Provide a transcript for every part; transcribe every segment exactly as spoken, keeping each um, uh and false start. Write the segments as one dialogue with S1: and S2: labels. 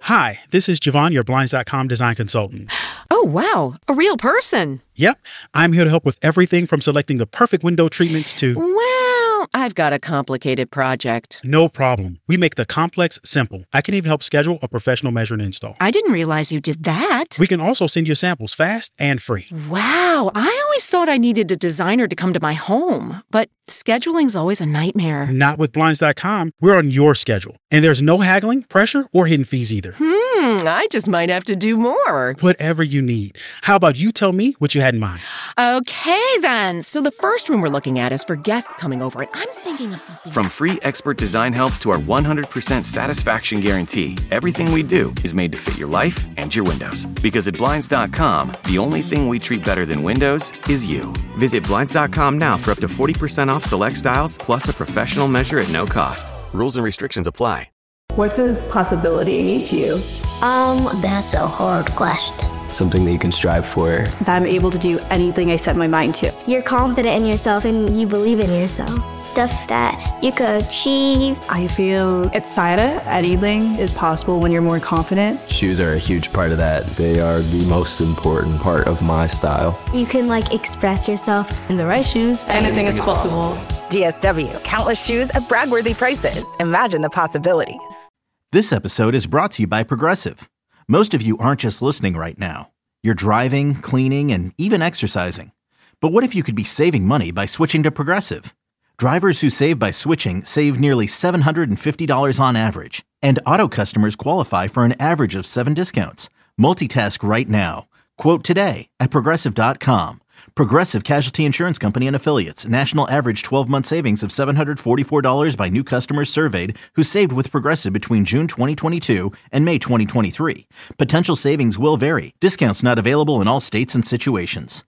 S1: Hi, this is Javon, your Blinds dot com design consultant.
S2: Oh, wow. A real person.
S1: Yep. I'm here to help with everything from selecting the perfect window treatments to...
S2: Well, I've got a complicated project.
S1: No problem. We make the complex simple. I can even help schedule a professional measure and install.
S2: I didn't realize you did that.
S1: We can also send you samples fast and free.
S2: Wow. I always thought I needed a designer to come to my home, but scheduling's always a nightmare.
S1: Not with Blinds dot com. We're on your schedule. And there's no haggling, pressure, or hidden fees either.
S2: Hmm, I just might have to do more.
S1: Whatever you need. How about you tell me what you had in mind?
S2: Okay, then. So the first room we're looking at is for guests coming over, and I'm thinking of something...
S3: From free expert design help to our one hundred percent satisfaction guarantee, everything we do is made to fit your life and your windows. Because at Blinds dot com, the only thing we treat better than windows is you. Visit Blinds dot com now for up to forty percent off select styles, plus a professional measure at no cost. Rules and restrictions apply.
S4: What does possibility mean to you?
S5: Um, that's a hard question.
S6: Something that you can strive for.
S4: That I'm able to do anything I set my mind to.
S5: You're confident in yourself and you believe in yourself. Stuff that you could achieve.
S4: I feel excited. Anything is possible when you're more confident.
S6: Shoes are a huge part of that.
S7: They are the most important part of my style.
S5: You can like express yourself.
S4: In the right shoes, anything, anything is possible. possible.
S8: D S W, countless shoes at brag-worthy prices. Imagine the possibilities.
S9: This episode is brought to you by Progressive. Most of you aren't just listening right now. You're driving, cleaning, and even exercising. But what if you could be saving money by switching to Progressive? Drivers who save by switching save nearly seven hundred fifty dollars on average. And auto customers qualify for an average of seven discounts. Multitask right now. Quote today at Progressive dot com. Progressive Casualty Insurance Company and Affiliates. National average twelve-month savings of seven hundred forty-four dollars by new customers surveyed who saved with Progressive between June twenty twenty-two and May twenty twenty-three. Potential savings will vary. Discounts not available in all states and situations.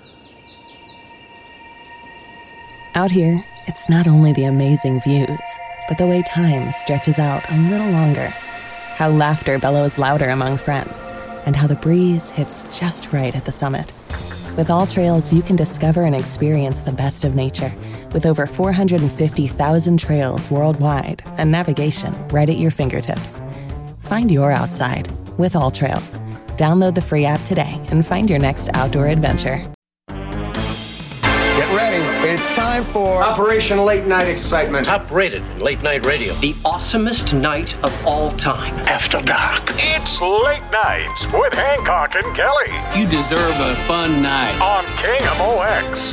S10: Out here, it's not only the amazing views, but the way time stretches out a little longer. How laughter bellows louder among friends, and how the breeze hits just right at the summit. With All Trails, you can discover and experience the best of nature with over four hundred fifty thousand trails worldwide and navigation right at your fingertips. Find your outside with All Trails. Download the free app today and find your next outdoor adventure.
S11: Get ready. It's time for
S12: Operation Late Night Excitement.
S13: Top rated late night radio. The awesomest night of all time. After dark.
S14: It's Late Night with Hancock and Kelly.
S15: You deserve a fun night.
S14: On K M O X.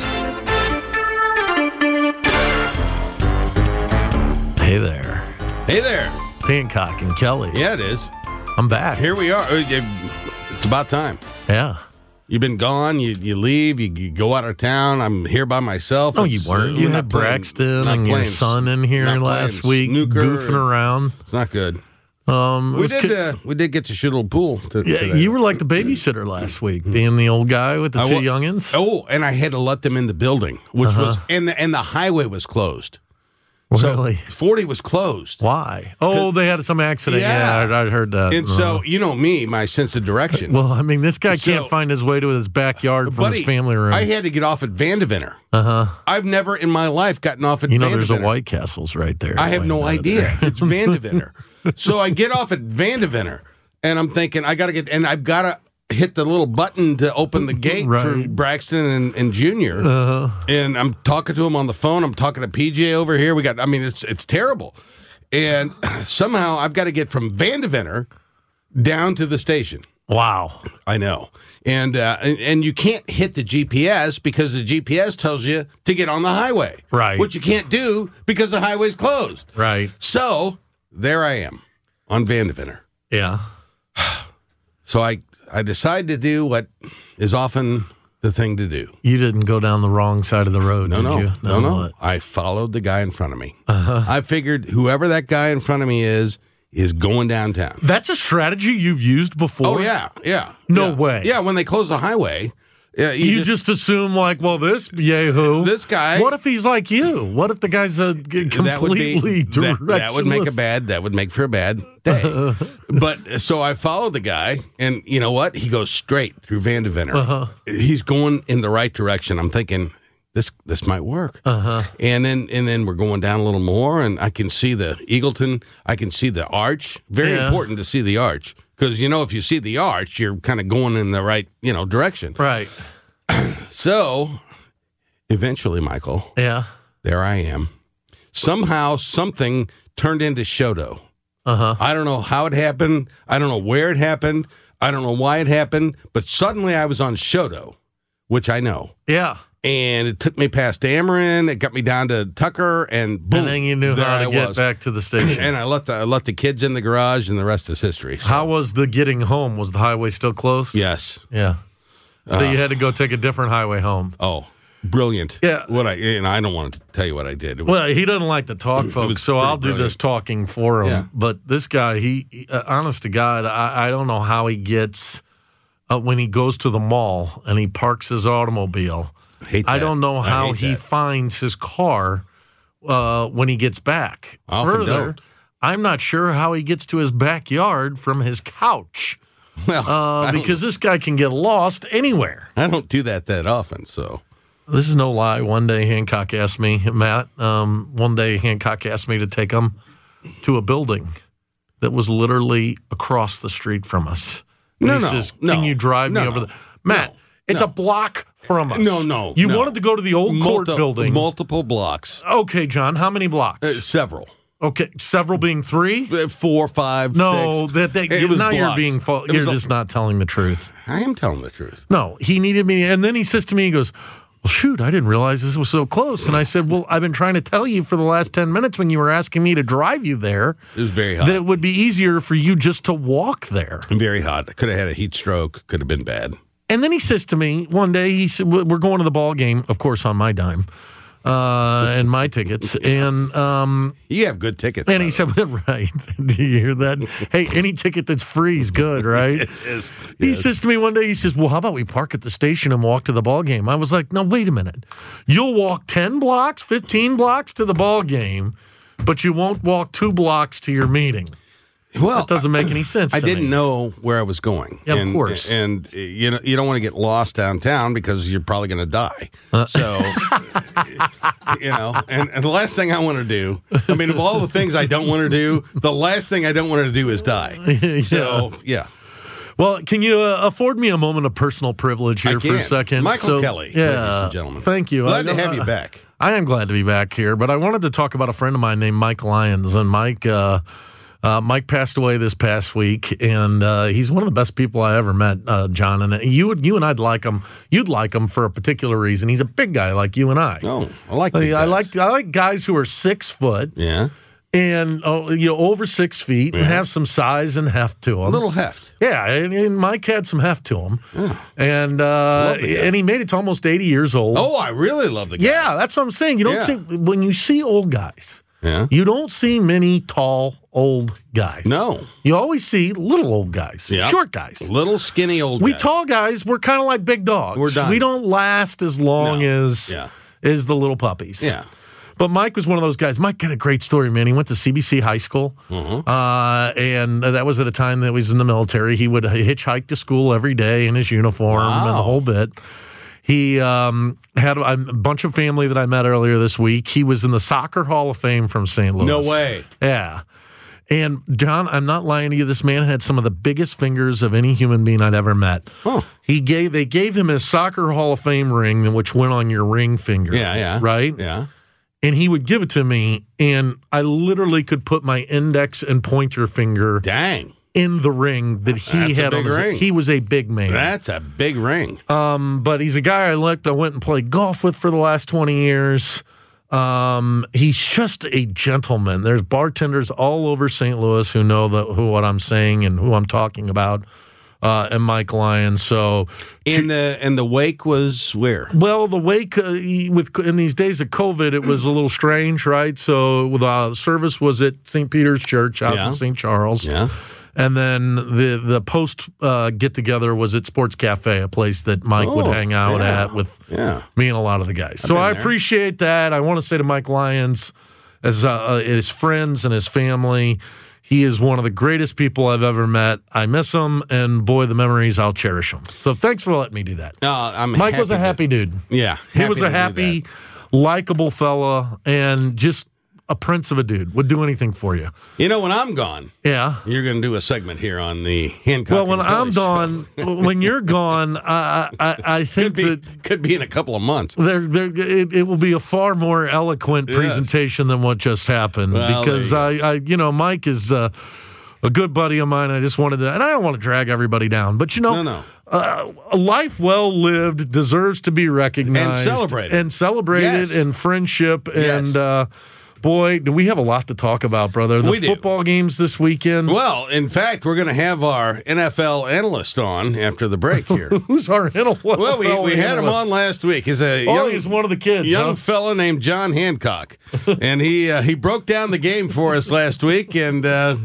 S16: Hey there.
S17: Hey there.
S16: Hancock and Kelly.
S17: Yeah, it is.
S16: I'm back.
S17: Here we are. It's about time.
S16: Yeah.
S17: You've been gone. You you leave. You, you go out of town. I'm here by myself.
S16: Oh, you weren't. Uh, you had Braxton and your son in here last week, goofing around.
S17: It's not good.
S16: Um,
S17: we did. Uh, we did get to shoot a little pool. To,
S16: yeah,
S17: today.
S16: You were like the babysitter last week, being the old guy with the
S17: I
S16: two
S17: w-
S16: youngins.
S17: Oh, and I had to let them in the building, which uh-huh. was and the, and the highway was closed.
S16: Really?
S17: So forty was closed.
S16: Why? Oh, they had some accident. Yeah, yeah I, I heard that.
S17: And uh-huh. so, you know me, my sense of direction.
S16: Well, I mean, this guy so, can't find his way to his backyard from
S17: buddy,
S16: his family room.
S17: I had to get off at Vandeventer.
S16: Uh-huh.
S17: I've never in my life gotten off at
S16: You know,
S17: Vandeventer.
S16: there's a White Castle's right there.
S17: I have no idea. It's Vandeventer. So I get off at Vandeventer, and I'm thinking, I got to get, and I've got to hit the little button to open the gate right. for Braxton and, and Junior. Uh-huh. And I'm talking to him on the phone. I'm talking to P J over here. We got, I mean, it's it's terrible. And somehow I've got to get from Vandeventer down to the station.
S16: Wow.
S17: I know. And, uh, and and you can't hit the G P S because the G P S tells you to get on the highway.
S16: Right.
S17: Which you can't do because the highway's closed.
S16: Right.
S17: So there I am on Vandeventer.
S16: Yeah.
S17: So I, I decide to do what is often the thing to do.
S16: You didn't go down the wrong side of the road,
S17: no,
S16: did
S17: no,
S16: you?
S17: No, no, no.
S16: What?
S17: I followed the guy in front of me.
S16: Uh-huh.
S17: I figured whoever that guy in front of me is, is going downtown.
S16: That's a strategy you've used before?
S17: Oh, yeah, yeah.
S16: No
S17: yeah.
S16: way.
S17: Yeah, when they close the highway. Yeah, you,
S16: you just, just assume, like, well, this yahoo.
S17: This guy.
S16: What if he's like you? What if the guy's a completely
S17: that would be,
S16: directionless?
S17: That, that would make a bad, that would make for a bad day. But so I followed the guy, and you know what? He goes straight through Vandeventer.
S16: Uh-huh.
S17: He's going in the right direction. I'm thinking, this this might work.
S16: Uh-huh.
S17: And then and then we're going down a little more, and I can see the Eagleton. I can see the arch. Very
S16: Yeah.
S17: important to see the arch because, you know, if you see the arch, you're kind of going in the right, you know, direction.
S16: Right.
S17: So eventually, Michael,
S16: Yeah.
S17: there I am. Somehow something turned into Shodo.
S16: Uh-huh.
S17: I don't know how it happened. I don't know where it happened. I don't know why it happened. But suddenly I was on Shodo, which I know.
S16: Yeah.
S17: And it took me past Ameren. It got me down to Tucker, and boom,
S16: And then you knew
S17: there
S16: how to
S17: I
S16: get
S17: was.
S16: back to the station.
S17: And I let the I let the kids in the garage, and the rest is history. So,
S16: How was the getting home? Was the highway still closed?
S17: yes.
S16: Yeah. So
S17: Uh,
S16: you had to go take a different highway home.
S17: Oh, brilliant.
S16: Yeah.
S17: What I and I don't want to tell you what I did. It was-
S16: Well, he doesn't like to talk,
S17: was
S16: folks, so
S17: pretty
S16: I'll do
S17: brilliant.
S16: this talking for him.
S17: Yeah.
S16: But this guy, he, he uh, honest to God, I, I don't know how he gets uh, when he goes to the mall and he parks his automobile.
S17: hate
S16: I
S17: that.
S16: don't know
S17: I
S16: how
S17: hate
S16: he
S17: that.
S16: finds his car uh, when he gets back.
S17: Often
S16: Further,
S17: don't.
S16: I'm not sure how he gets to his backyard from his couch.
S17: Well,
S16: Uh,
S17: I don't-
S16: because this guy can get lost anywhere.
S17: I don't do that that often. So
S16: This is no lie. One day Hancock asked me, Matt, um, one day Hancock asked me to take him to a building that was literally across the street from us. And
S17: No,
S16: he
S17: no,
S16: says, can
S17: no,
S16: you drive
S17: no,
S16: me over
S17: no,
S16: there? Matt,
S17: no,
S16: it's
S17: no.
S16: a block from us.
S17: No, no,
S16: You
S17: no.
S16: wanted to go to the old court
S17: Multi-
S16: building.
S17: multiple blocks,
S16: Okay, John, how many blocks?
S17: uh, several,
S16: Okay, several being three?
S17: Uh, four, five,
S16: No,
S17: six.
S16: that, that
S17: It was
S16: now you're
S17: blocks.
S16: being fa-
S17: It
S16: you're
S17: was a-
S16: just not telling the truth.
S17: I am telling the truth.
S16: No, he needed me. And then he says to me, he goes, well, shoot, I didn't realize this was so close. And I said, well, I've been trying to tell you for the last ten minutes when you were asking me to drive you there
S17: It was very hot.
S16: that it would be easier for you just to walk there.
S17: Very hot. I could have had a heat stroke. Could have been bad.
S16: And then he says to me one day, he said, we're going to the ball game, of course, on my dime. Uh, and my tickets, and um,
S17: You have good tickets.
S16: and
S17: by
S16: he
S17: the way.
S16: said, "Right? Do you hear that? Hey, any ticket that's free is good, right?"
S17: Yes,
S16: He
S17: yes.
S16: says to me one day, he says, well, how about we park at the station and walk to the ball game? I was like, no, wait a minute. You'll walk ten blocks, fifteen blocks to the ball game, but you won't walk two blocks to your meeting.
S17: Well,
S16: That doesn't make any sense
S17: I
S16: to
S17: didn't
S16: me.
S17: know where I was going.
S16: Yeah, of
S17: and,
S16: course.
S17: And, uh, you know, you don't want to get lost downtown because you're probably going to die.
S16: Uh.
S17: So, you know, and, and the last thing I want to do, I mean, of all the things I don't want to do, the last thing I don't want to do is die. So, yeah.
S16: Well, can you uh, afford me a moment of personal privilege here
S17: I
S16: for
S17: can.
S16: a second?
S17: Michael Kelly,
S16: yeah,
S17: ladies and gentlemen.
S16: Thank you.
S17: Glad
S16: I
S17: to
S16: know-
S17: have you back.
S16: I am glad to be back here, but I wanted to talk about a friend of mine named Mike Lyons. And Mike, uh, uh, Mike passed away this past week, and uh, he's one of the best people I ever met, uh, John. And you, would, you and I'd like him. You'd like him for a particular reason. He's a big guy like you and I.
S17: Oh, I like
S16: I,
S17: big
S16: I
S17: guys.
S16: like I like guys who are six foot.
S17: Yeah.
S16: And oh, you know, over six feet, and
S17: Yeah.
S16: have some size and heft to them.
S17: A little heft.
S16: Yeah, and, and Mike had some heft to him, and uh,
S17: Love the guy.
S16: and he made it to almost eighty years old.
S17: Oh, I really love the guy.
S16: yeah, that's what I'm saying. You don't
S17: Yeah.
S16: see when you see old guys,
S17: Yeah.
S16: you don't see many tall old guys.
S17: No.
S16: you always see little old guys,
S17: Yeah.
S16: short guys.
S17: Little skinny old
S16: We
S17: guys.
S16: tall guys, we're kind of like big dogs.
S17: We're done.
S16: We don't last as long
S17: No.
S16: as
S17: Yeah.
S16: as the little puppies.
S17: Yeah.
S16: But Mike was one of those guys. Mike got a great story, man. He went to C B C High School,
S17: Mhm.
S16: uh, and that was at a time that he was in the military. He would hitchhike to school every day in his uniform and the
S17: Wow.
S16: whole bit. He um, had a, a bunch of family that I met earlier this week. He was in the Soccer Hall of Fame from Saint Louis.
S17: No way.
S16: Yeah. And, John, I'm not lying to you. This man had some of the biggest fingers of any human being I'd ever met.
S17: Huh.
S16: He gave They gave him his Soccer Hall of Fame ring, which went on your ring finger.
S17: Yeah, yeah.
S16: Right?
S17: Yeah.
S16: And he would give it to me, and I literally could put my index and pointer finger
S17: Dang.
S16: in the ring that he
S17: That's a
S16: had on
S17: big
S16: his.
S17: ring.
S16: He was a big man.
S17: That's a big ring.
S16: Um, but he's a guy I liked. I went and played golf with for the last twenty years. Um, he's just a gentleman. There's bartenders all over Saint Louis who know the, who what I'm saying and who I'm talking about. Uh, and Mike Lyons. So,
S17: In the and the wake was where?
S16: well, the wake uh, with in these days of COVID, it was a little strange, right? So, the uh, service was at Saint Peter's Church out
S17: Yeah.
S16: in Saint Charles.
S17: Yeah.
S16: And then the the post uh, get together was at Sports Cafe, a place that Mike would
S17: Oh,
S16: hang out
S17: yeah.
S16: at with
S17: Yeah.
S16: me and a lot of the guys. So
S17: been
S16: I
S17: there.
S16: appreciate that. I want to say to Mike Lyons, as uh, uh, his friends and his family, He is one of the greatest people I've ever met. I miss him, and boy, the memories, I'll cherish them. So thanks for letting me do that.
S17: Uh, I'm
S16: Mike was a
S17: to-
S16: happy dude.
S17: Yeah.
S16: He was
S17: happy
S16: a
S17: to do
S16: happy,
S17: that.
S16: likable fella, and just a prince of a dude. Would do anything for you.
S17: You know, when I'm gone,
S16: Yeah.
S17: you're going to do a segment here on the Hancock.
S16: Well, when
S17: and Kelly
S16: I'm gone, when you're gone, I, I, I think
S17: could be,
S16: that
S17: could be in a couple of months.
S16: there, there, it, it will be a far more eloquent
S17: Yes.
S16: presentation than what just happened.
S17: Well,
S16: because
S17: there
S16: I,
S17: you
S16: I, you know, Mike is uh, a good buddy of mine. I just wanted to, and I don't want to drag everybody down, but you know,
S17: No, no.
S16: Uh, a life well lived deserves to be recognized
S17: And celebrated.
S16: and celebrated,
S17: Yes.
S16: and friendship,
S17: Yes.
S16: and uh, boy, do we have a lot to talk about, brother. The
S17: We do.
S16: football games this weekend.
S17: Well, in fact, we're going to have our N F L analyst on after the break here.
S16: Who's our N F L?
S17: Well, we, we had him on last week. He's a
S16: Oh,
S17: young,
S16: he's one of the kids.
S17: young
S16: huh?
S17: fella named John Hancock, and he uh, he broke down the game for us last week, and uh,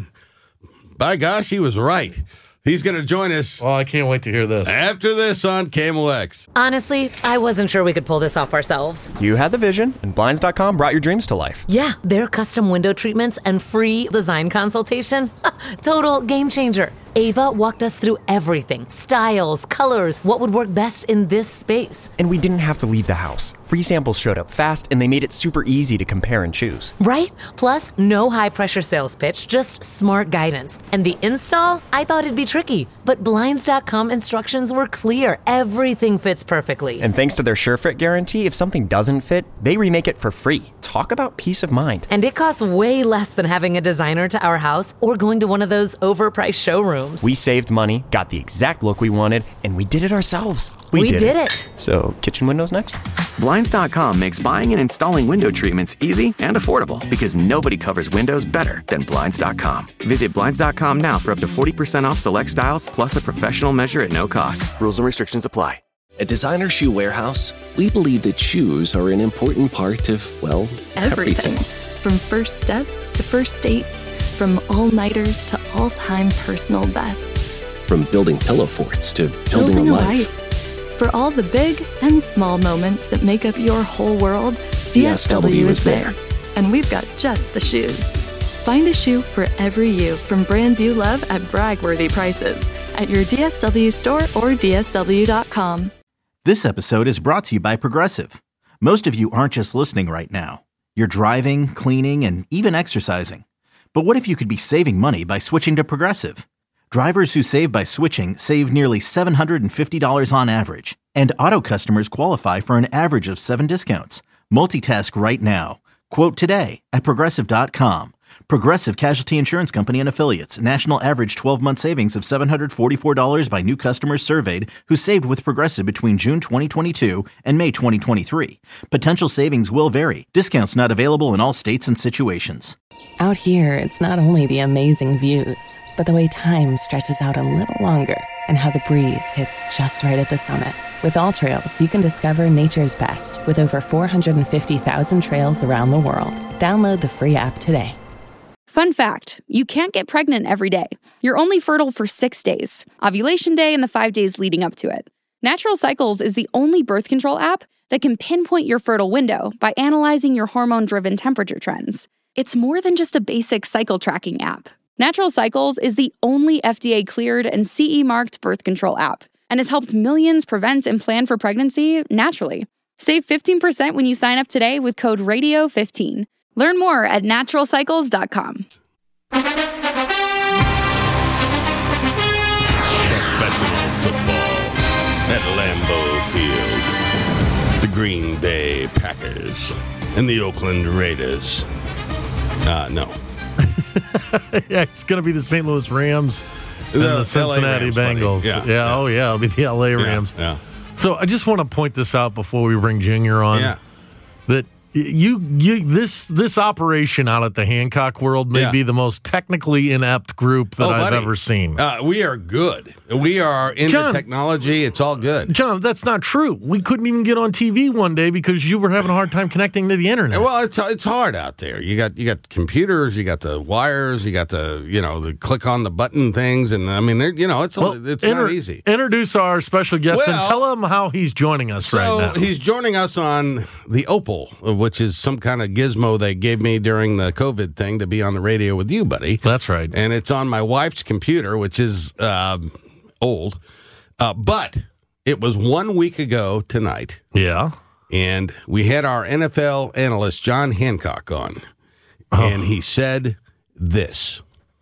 S17: by gosh, he was right. He's going to join us
S16: Oh, I can't wait to hear this.
S17: after this on K M O X.
S18: Honestly, I wasn't sure we could pull this off ourselves.
S19: You had the vision, and Blinds dot com brought your dreams to life.
S18: Yeah, their custom window treatments and free design consultation. Total game changer. Ava walked us through everything. Styles, colors, what would work best in this space.
S19: And we didn't have to leave the house. Free samples showed up fast, and they made it super easy to compare and choose.
S18: Right? Plus, no high-pressure sales pitch, just smart guidance. And the install? I thought it'd be tricky, but Blinds dot com instructions were clear. Everything fits perfectly.
S19: And thanks to their SureFit guarantee, if something doesn't fit, they remake it for free. Talk about peace of mind.
S18: And it costs way less than having a designer to our house or going to one of those overpriced showrooms.
S19: We saved money, got the exact look we wanted, and we did it ourselves.
S18: We did it.
S19: So, kitchen windows next?
S3: Blinds dot com makes buying and installing window treatments easy and affordable because nobody covers windows better than Blinds dot com. Visit Blinds dot com now for up to forty percent off select styles plus a professional measure at no cost. Rules and restrictions apply.
S20: At Designer Shoe Warehouse, we believe that shoes are an important part of, well,
S21: Everything.
S20: everything.
S21: From first steps to first dates, from all-nighters to all-time personal bests.
S20: From building pillow forts to building,
S21: Building
S20: a
S21: a
S20: life.
S21: life. For all the big and small moments that make up your whole world, D S W is there. And we've got just the shoes. Find a shoe for every you from brands you love at brag-worthy prices at your D S W store or D S W dot com.
S9: This episode is brought to you by Progressive. Most of you aren't just listening right now. You're driving, cleaning, and even exercising. But what if you could be saving money by switching to Progressive? Drivers who save by switching save nearly seven hundred fifty dollars on average. And auto customers qualify for an average of seven discounts. Multitask right now. Quote today at Progressive dot com. Progressive Casualty Insurance Company and Affiliates. National average twelve-month savings of seven hundred forty-four dollars by new customers surveyed who saved with Progressive between June twenty twenty-two and May twenty twenty-three. Potential savings will vary. Discounts not available in all states and situations.
S10: Out here, it's not only the amazing views, but the way time stretches out a little longer and how the breeze hits just right at the summit. With All Trails, you can discover nature's best with over four hundred fifty thousand trails around the world. Download the free app today.
S22: Fun fact, you can't get pregnant every day. You're only fertile for six days, ovulation day and the five days leading up to it. Natural Cycles is the only birth control app that can pinpoint your fertile window by analyzing your hormone-driven temperature trends. It's more than just a basic cycle tracking app. Natural Cycles is the only F D A-cleared and C E-marked birth control app and has helped millions prevent and plan for pregnancy naturally. Save fifteen percent when you sign up today with code radio fifteen. Learn more at natural cycles dot com.
S17: Professional football at Lambeau Field. The Green Bay Packers and the Oakland Raiders. Uh, no.
S16: Yeah, it's going to be the Saint Louis Rams and
S17: The
S16: the Cincinnati
S17: L A Rams,
S16: Bengals.
S17: buddy. Yeah,
S16: Yeah,
S17: yeah.
S16: oh yeah, it'll be the L A Rams.
S17: Yeah, yeah.
S16: So I just want to point this out before we bring Junior on.
S17: Yeah.
S16: That you you this this operation out at the Hancock World may
S17: Yeah.
S16: be the most technically inept group that
S17: Oh,
S16: I've
S17: buddy.
S16: ever seen.
S17: Uh, we are good. We are into
S16: John-
S17: technology. It's all good.
S16: John, that's not true. We couldn't even get on T V one day because you were having a hard time connecting to the internet.
S17: Well, it's it's hard out there. You got you got computers, you got the wires, you got the you know the click on the button things, and I mean they're- you know it's a,
S16: Well,
S17: it's
S16: inter-
S17: not easy.
S16: Introduce our special guest and
S17: Well,
S16: tell him how he's joining us
S17: So
S16: right now.
S17: he's joining us on the Opal, which is some kind of gizmo they gave me during the COVID thing to be on the radio with you, buddy.
S16: That's right.
S17: And it's on my wife's computer, which is uh, old. Uh, but it was one week ago tonight.
S16: Yeah.
S17: And we had our N F L analyst, John Hancock, on. Oh. And he said this.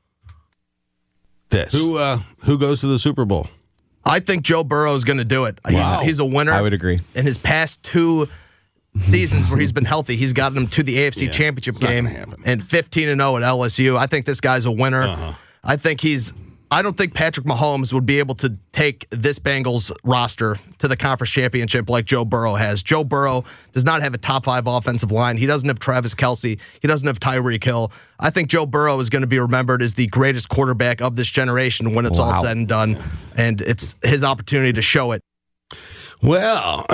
S17: This. Who, uh, who goes to the Super Bowl?
S1: I think Joe Burrow is going to do it.
S17: Wow.
S1: He's, he's a winner.
S6: I would agree.
S1: In his past two seasons where he's been healthy, he's gotten them to the A F C
S17: yeah,
S1: Championship game and fifteen and oh at L S U. I think this guy's a winner.
S17: Uh-huh.
S1: I think he's I don't think Patrick Mahomes would be able to take this Bengals roster to the conference championship like Joe Burrow has. Joe Burrow does not have a top five offensive line. He doesn't have Travis Kelce. He doesn't have Tyreek Hill. I think Joe Burrow is going to be remembered as the greatest quarterback of this generation when it's wow. all said and done, and it's his opportunity to show it.
S17: Well,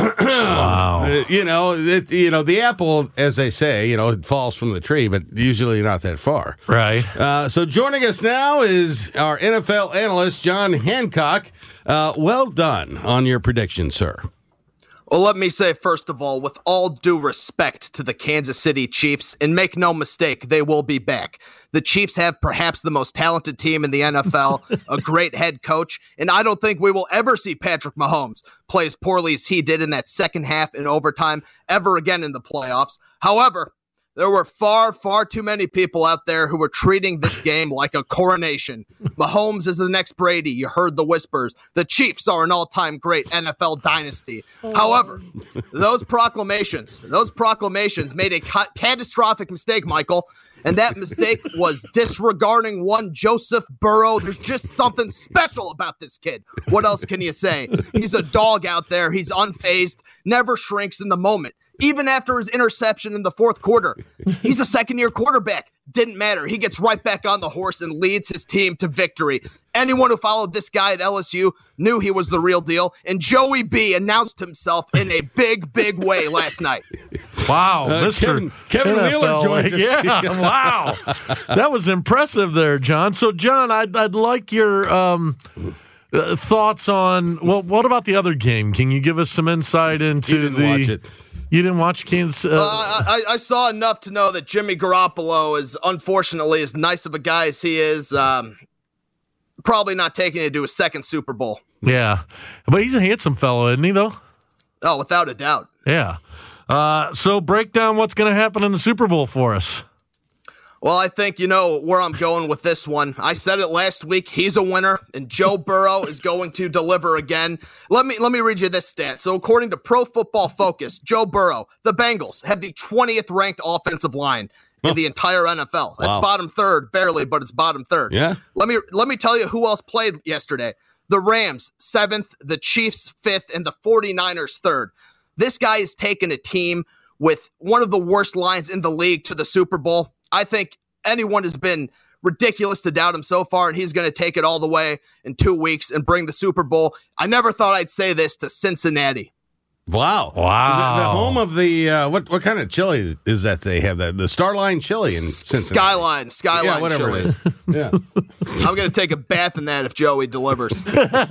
S17: wow. you know, it, you know, the apple, as they say, you know, it falls from the tree, but usually not that far.
S16: Right.
S17: Uh, so joining us now is our N F L analyst, John Hancock. Uh, well done on your prediction, sir.
S2: Well, let me say, first of all, with all due respect to the Kansas City Chiefs, and make no mistake, they will be back. The Chiefs have perhaps the most talented team in the N F L, a great head coach, and I don't think we will ever see Patrick Mahomes play as poorly as he did in that second half in overtime ever again in the playoffs. However, there were far, far too many people out there who were treating this game like a coronation. Mahomes is the next Brady. You heard the whispers. The Chiefs are an all-time great N F L dynasty. However, those proclamations, those proclamations made a ca- catastrophic mistake, Michael, and that mistake was disregarding one Joseph Burrow. There's just something special about this kid. What else can you say? He's a dog out there. He's unfazed, never shrinks in the moment. Even after his interception in the fourth quarter, he's a second-year quarterback. Didn't matter. He gets right back on the horse and leads his team to victory. Anyone who followed this guy at L S U knew he was the real deal, and Joey B announced himself in a big, big way last night.
S16: Wow,
S17: uh,
S16: Mister
S17: Kevin, Kevin
S16: N F L,
S17: Wheeler joined us.
S16: Yeah, wow. That was impressive there, John. So, John, I'd, I'd like your um, uh, thoughts on, well, what about the other game? Can you give us some insight into
S17: you didn't
S16: the...
S17: watch it.
S16: You didn't watch Kansas? Uh,
S2: uh, I, I saw enough to know that Jimmy Garoppolo is, unfortunately, as nice of a guy as he is, um, probably not taking it to a second Super Bowl.
S16: Yeah, but he's a handsome fellow, isn't he, though?
S2: Oh, without a doubt.
S16: Yeah. Uh, so break down what's going to happen in the Super Bowl for us.
S2: Well, I think you know where I'm going with this one. I said it last week. He's a winner, and Joe Burrow is going to deliver again. Let me let me read you this stat. So according to Pro Football Focus, Joe Burrow, the Bengals, have the twentieth ranked offensive line in huh. the entire N F L. That's wow. bottom third, barely, but it's bottom third.
S17: Yeah.
S2: Let me let me tell you who else played yesterday. The Rams, seventh, the Chiefs, fifth, and the 49ers, third. This guy has taken a team with one of the worst lines in the league to the Super Bowl. I think anyone has been ridiculous to doubt him so far, and he's going to take it all the way in two weeks and bring the Super Bowl. I never thought I'd say this to Cincinnati.
S17: Wow.
S16: Wow.
S17: The, the home of the, uh, what what kind of chili is that they have? The, the Starline chili in Cincinnati.
S2: Skyline. Skyline
S17: yeah, whatever
S2: chili.
S17: It is. Yeah.
S2: I'm going to take a bath in that if Joey delivers.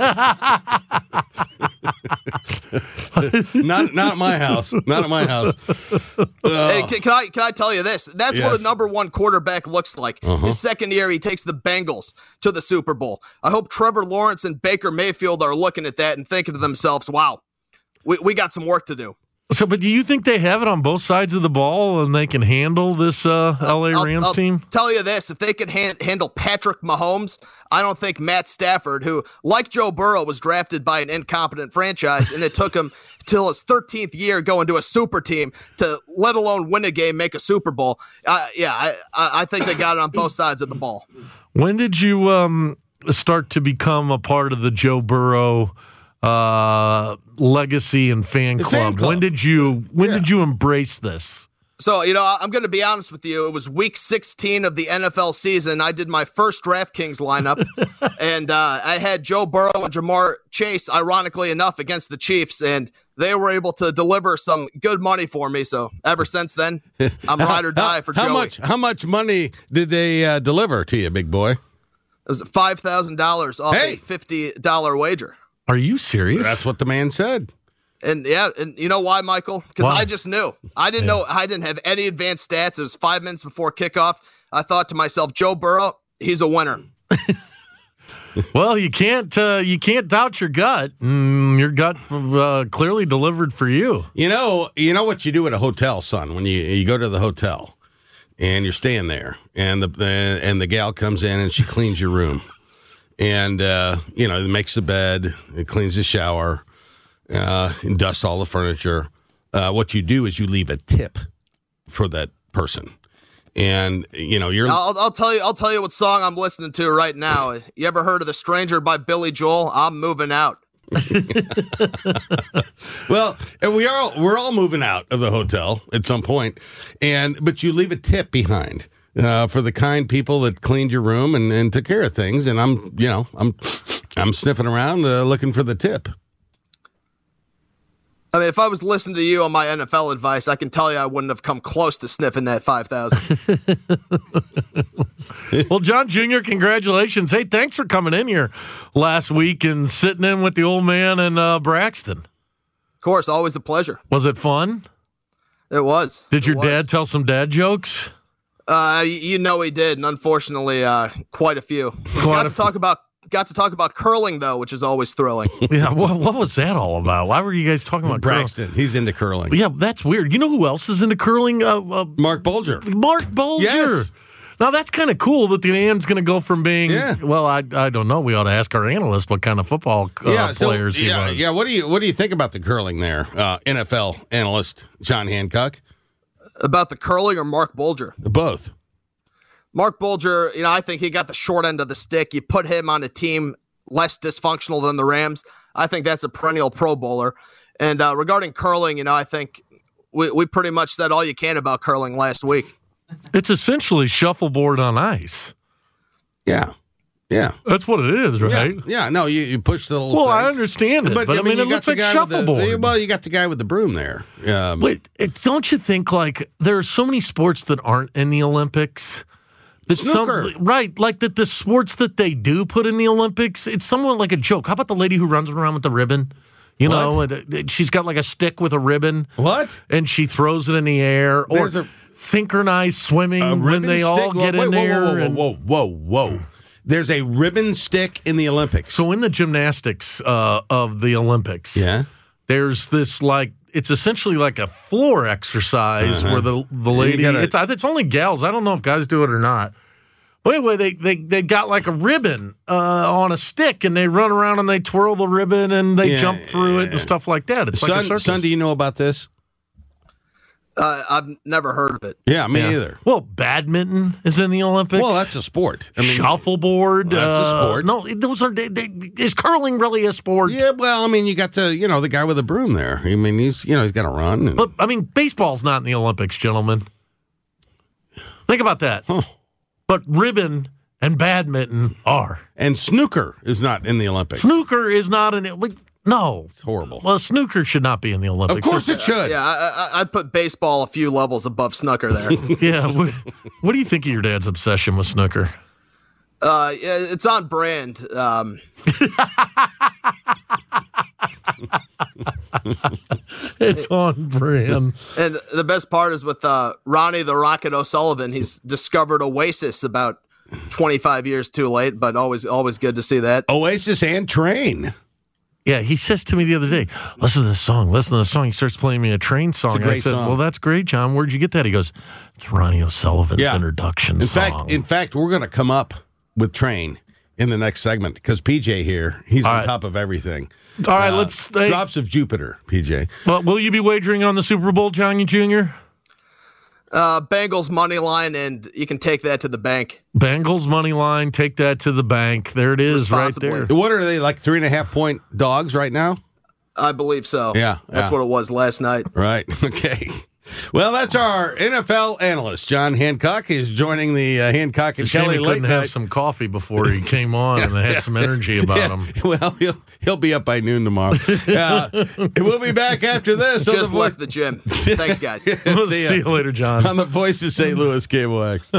S17: not not at my house. Not at my house. Uh,
S2: hey, can, can I can I tell you this? That's
S17: yes.
S2: what a number one quarterback looks like.
S17: Uh-huh.
S2: His second year, he takes the Bengals to the Super Bowl. I hope Trevor Lawrence and Baker Mayfield are looking at that and thinking to themselves, wow, we, we got some work to do.
S16: So, but do you think they have it on both sides of the ball and they can handle this uh, L A
S2: I'll,
S16: Rams
S2: I'll
S16: team?
S2: Tell you this, if they could han- handle Patrick Mahomes, I don't think Matt Stafford, who, like Joe Burrow, was drafted by an incompetent franchise, and it took him till his thirteenth year going to a super team to let alone win a game, make a Super Bowl. Uh, yeah, I, I think they got it on both sides of the ball.
S16: When did you um, start to become a part of the Joe Burrow uh, legacy and fan club? fan club? When did you when yeah. did you embrace this?
S2: So, you know, I'm going to be honest with you. It was week sixteen of the N F L season. I did my first DraftKings lineup, and uh, I had Joe Burrow and Jamar Chase, ironically enough, against the Chiefs, and they were able to deliver some good money for me. So ever since then, I'm ride or die for
S17: how
S2: Joey.
S17: Much, how much money did they uh, deliver to you, big boy?
S2: It was five thousand dollars off
S17: hey.
S2: a fifty dollars wager.
S16: Are you serious?
S17: That's what the man said.
S2: And yeah, and you know why, Michael? Because I just knew. I didn't
S16: Yeah.
S2: know. I didn't have any advanced stats. It was five minutes before kickoff. I thought to myself, Joe Burrow, he's a winner.
S16: Well, you can't uh, you can't doubt your gut. Mm, your gut uh, clearly delivered for you.
S17: You know, you know what you do at a hotel, son. When you you go to the hotel and you're staying there, and the, the and the gal comes in and she cleans your room, and uh, you know, makes the bed, it cleans the shower, uh, and dusts all the furniture. Uh, what you do is you leave a tip for that person. And you know you're.
S2: I'll, I'll tell you. I'll tell you what song I'm listening to right now. You ever heard of "The Stranger" by Billy Joel? I'm moving out.
S17: Well, and we are. We're all moving out of the hotel at some point, and but you leave a tip behind uh, for the kind people that cleaned your room and, and took care of things. And I'm, you know, I'm, I'm sniffing around uh, looking for the tip.
S2: I mean, if I was listening to you on my N F L advice, I can tell you I wouldn't have come close to sniffing that five thousand.
S16: Well, John Junior, congratulations. Hey, thanks for coming in here last week and sitting in with the old man in uh, Braxton.
S2: Of course, always a pleasure.
S16: Was it fun?
S2: It was.
S16: Did your
S2: It was.
S16: dad tell some dad jokes?
S2: Uh, you know he did, and unfortunately, uh, quite a few.
S16: Quite
S2: got
S16: a
S2: to talk about got to talk about curling though, which is always thrilling.
S16: Yeah, what, what was that all about? Why were you guys talking about
S17: Braxton?
S16: curling?
S17: He's into curling.
S16: Yeah, that's weird. You know who else is into curling? Uh, uh,
S17: Mark Bulger.
S16: Mark Bulger.
S17: Yes.
S16: Now, that's kind of cool that the man's going to go from being,
S17: Yeah.
S16: well, I I don't know. We ought to ask our analyst what kind of football uh,
S17: yeah, so,
S16: players he
S17: yeah,
S16: was.
S17: yeah. What do you what do you think about the curling there, uh, N F L analyst John Hancock?
S2: About the curling or Mark Bulger?
S17: Both.
S2: Mark Bulger, you know, I think he got the short end of the stick. You put him on a team less dysfunctional than the Rams. I think that's a perennial Pro Bowler. And uh, regarding curling, you know, I think we, we pretty much said all you can about curling last week.
S16: It's essentially shuffleboard on ice.
S17: Yeah. Yeah.
S16: That's what it is, right?
S17: Yeah, yeah. No, you, you push the little
S16: Well,
S17: thing.
S16: I understand it, but, I mean,
S17: you
S16: it
S17: got
S16: looks
S17: the
S16: like
S17: guy with the-
S16: shuffleboard.
S17: well, you got the guy with the broom there. Um,
S16: Wait, it, don't you think, like, there are so many sports that aren't in the Olympics? That
S17: Snooker.
S16: Some, right, like that the sports that they do put in the Olympics, it's somewhat like a joke. How about the lady who runs around with the ribbon? You
S17: What?
S16: know, and, uh, she's got like a stick with a ribbon.
S17: What?
S16: And she throws it in the air. Or
S17: There's a-
S16: synchronized swimming
S17: a
S16: when
S17: ribbon
S16: they all
S17: stick?
S16: get
S17: Wait,
S16: in
S17: whoa,
S16: there.
S17: Whoa, whoa,
S16: and-
S17: whoa, whoa, whoa, whoa. There's a ribbon stick in the Olympics.
S16: So in the gymnastics uh, of the Olympics,
S17: yeah,
S16: there's this like it's essentially like a floor exercise
S17: Uh-huh.
S16: where the the
S17: You
S16: lady
S17: gotta-
S16: it's, it's only gals. I don't know if guys do it or not. But anyway, they they they got like a ribbon uh, on a stick and they run around and they twirl the ribbon and they
S17: Yeah,
S16: jump through it and stuff like that. It's like a
S17: son,
S16: circus.
S17: son, do you know about this?
S2: Uh, I've never heard of it.
S17: Yeah, me
S16: Yeah.
S17: either.
S16: Well, badminton is in the Olympics.
S17: Well, that's a sport. I mean,
S16: Shuffleboard.
S17: Well, that's a
S16: uh,
S17: sport.
S16: No, those are. They, they, is curling really a sport?
S17: Yeah, well, I mean, you got the, you know, the guy with the broom there. I mean, he's, you know, he's got to run. And,
S16: But I mean, baseball's not in the Olympics, gentlemen. Think about that.
S17: Huh.
S16: But ribbon and badminton are.
S17: and snooker is not in the Olympics.
S16: Snooker is not in it. Wait, no,
S17: It's horrible.
S16: well, snooker should not be in the Olympics.
S17: Of course it should.
S2: Yeah, I, I, I'd put baseball a few levels above snooker there.
S16: Yeah. What, what do you think of your dad's obsession with snooker?
S2: uh, yeah, it's on brand. Um,
S16: It's on brand.
S2: and the best part is with uh, Ronnie the Rocket O'Sullivan. He's discovered Oasis about twenty-five years too late, but always always good to see that.
S17: Oasis and Train.
S16: Yeah, he says to me the other day, listen to this song, listen to this song. He starts playing me a train song.
S17: It's a great
S16: I said,
S17: song.
S16: well, that's great, John. Where'd you get that? He goes, it's Ronnie O'Sullivan's
S17: Yeah.
S16: introduction
S17: In
S16: song.
S17: fact, in fact, we're going to come up with Train in the next segment because P J here, he's
S16: All
S17: on
S16: right.
S17: top of everything.
S16: All right,
S17: Uh,
S16: let's hey,
S17: Drops of Jupiter, P J.
S16: well, will you be wagering on the Super Bowl, Johnny Junior?
S2: Uh, Bengals money line, and you can take that to the bank.
S16: Bengals money line, take that to the bank. There it is, right
S2: Responsibly.
S16: there.
S17: What are they, like three and a half point dogs right now?
S2: I believe so.
S17: Yeah,
S2: That's
S17: yeah.
S2: what it was last night.
S17: Right. Okay. Well, that's our N F L analyst, John Hancock. He's joining the uh, Hancock and
S16: It's a shame
S17: Kelly
S16: he
S17: late
S16: couldn't have
S17: night.
S16: some coffee before he came on and had some energy about
S17: Yeah.
S16: him.
S17: Well, he'll he'll be up by noon tomorrow. Uh, we'll be back after this. on
S2: Just
S17: the
S2: left
S17: Vo-
S2: the gym. Thanks, guys.
S16: We'll
S17: See ya.
S16: see you later, John.
S17: on the Voice of Saint Louis Cable X.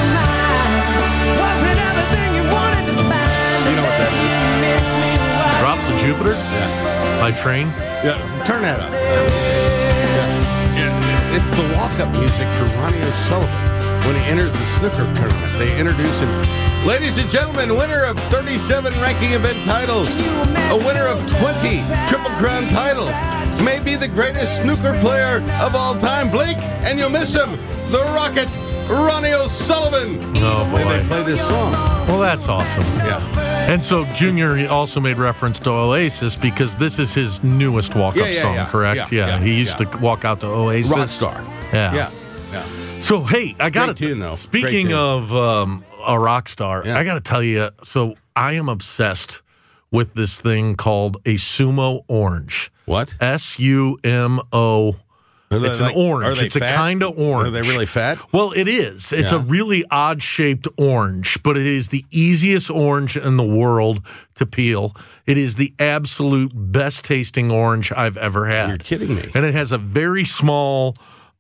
S16: Rob Jupiter?
S17: Yeah.
S16: By Train?
S17: Yeah, turn that up. Yeah. Yeah. It's the walk-up music for Ronnie O'Sullivan when he enters the snooker tournament. They introduce him. Ladies and gentlemen, winner of thirty-seven ranking event titles, a winner of twenty Triple Crown titles, may be the greatest snooker player of all time, Blake, and you'll miss him, the Rocket, Ronnie O'Sullivan.
S16: Oh, boy.
S17: And they play this song.
S16: Well, that's awesome.
S17: Yeah.
S16: And so Junior also made reference to Oasis because this is his newest walk-up
S17: Yeah, yeah,
S16: song,
S17: yeah.
S16: correct?
S17: Yeah,
S16: Yeah,
S17: yeah,
S16: he used
S17: yeah.
S16: to walk out to Oasis.
S17: Rockstar.
S16: Yeah.
S17: Yeah. Yeah.
S16: So, hey, I got
S17: Great tune, though. Great
S16: Speaking
S17: tune.
S16: of um, a rock star,
S17: Yeah.
S16: I got to tell you, so I am obsessed with this thing called a Sumo Orange.
S17: What?
S16: S U M O.
S17: Are they
S16: It's
S17: like-
S16: an orange.
S17: are they
S16: It's a
S17: fat?
S16: kind of orange.
S17: Are they really fat?
S16: Well, it is. It's
S17: Yeah.
S16: a really odd-shaped orange, but it is the easiest orange in the world to peel. It is the absolute best-tasting orange I've ever had.
S17: You're kidding me.
S16: And it has a very small,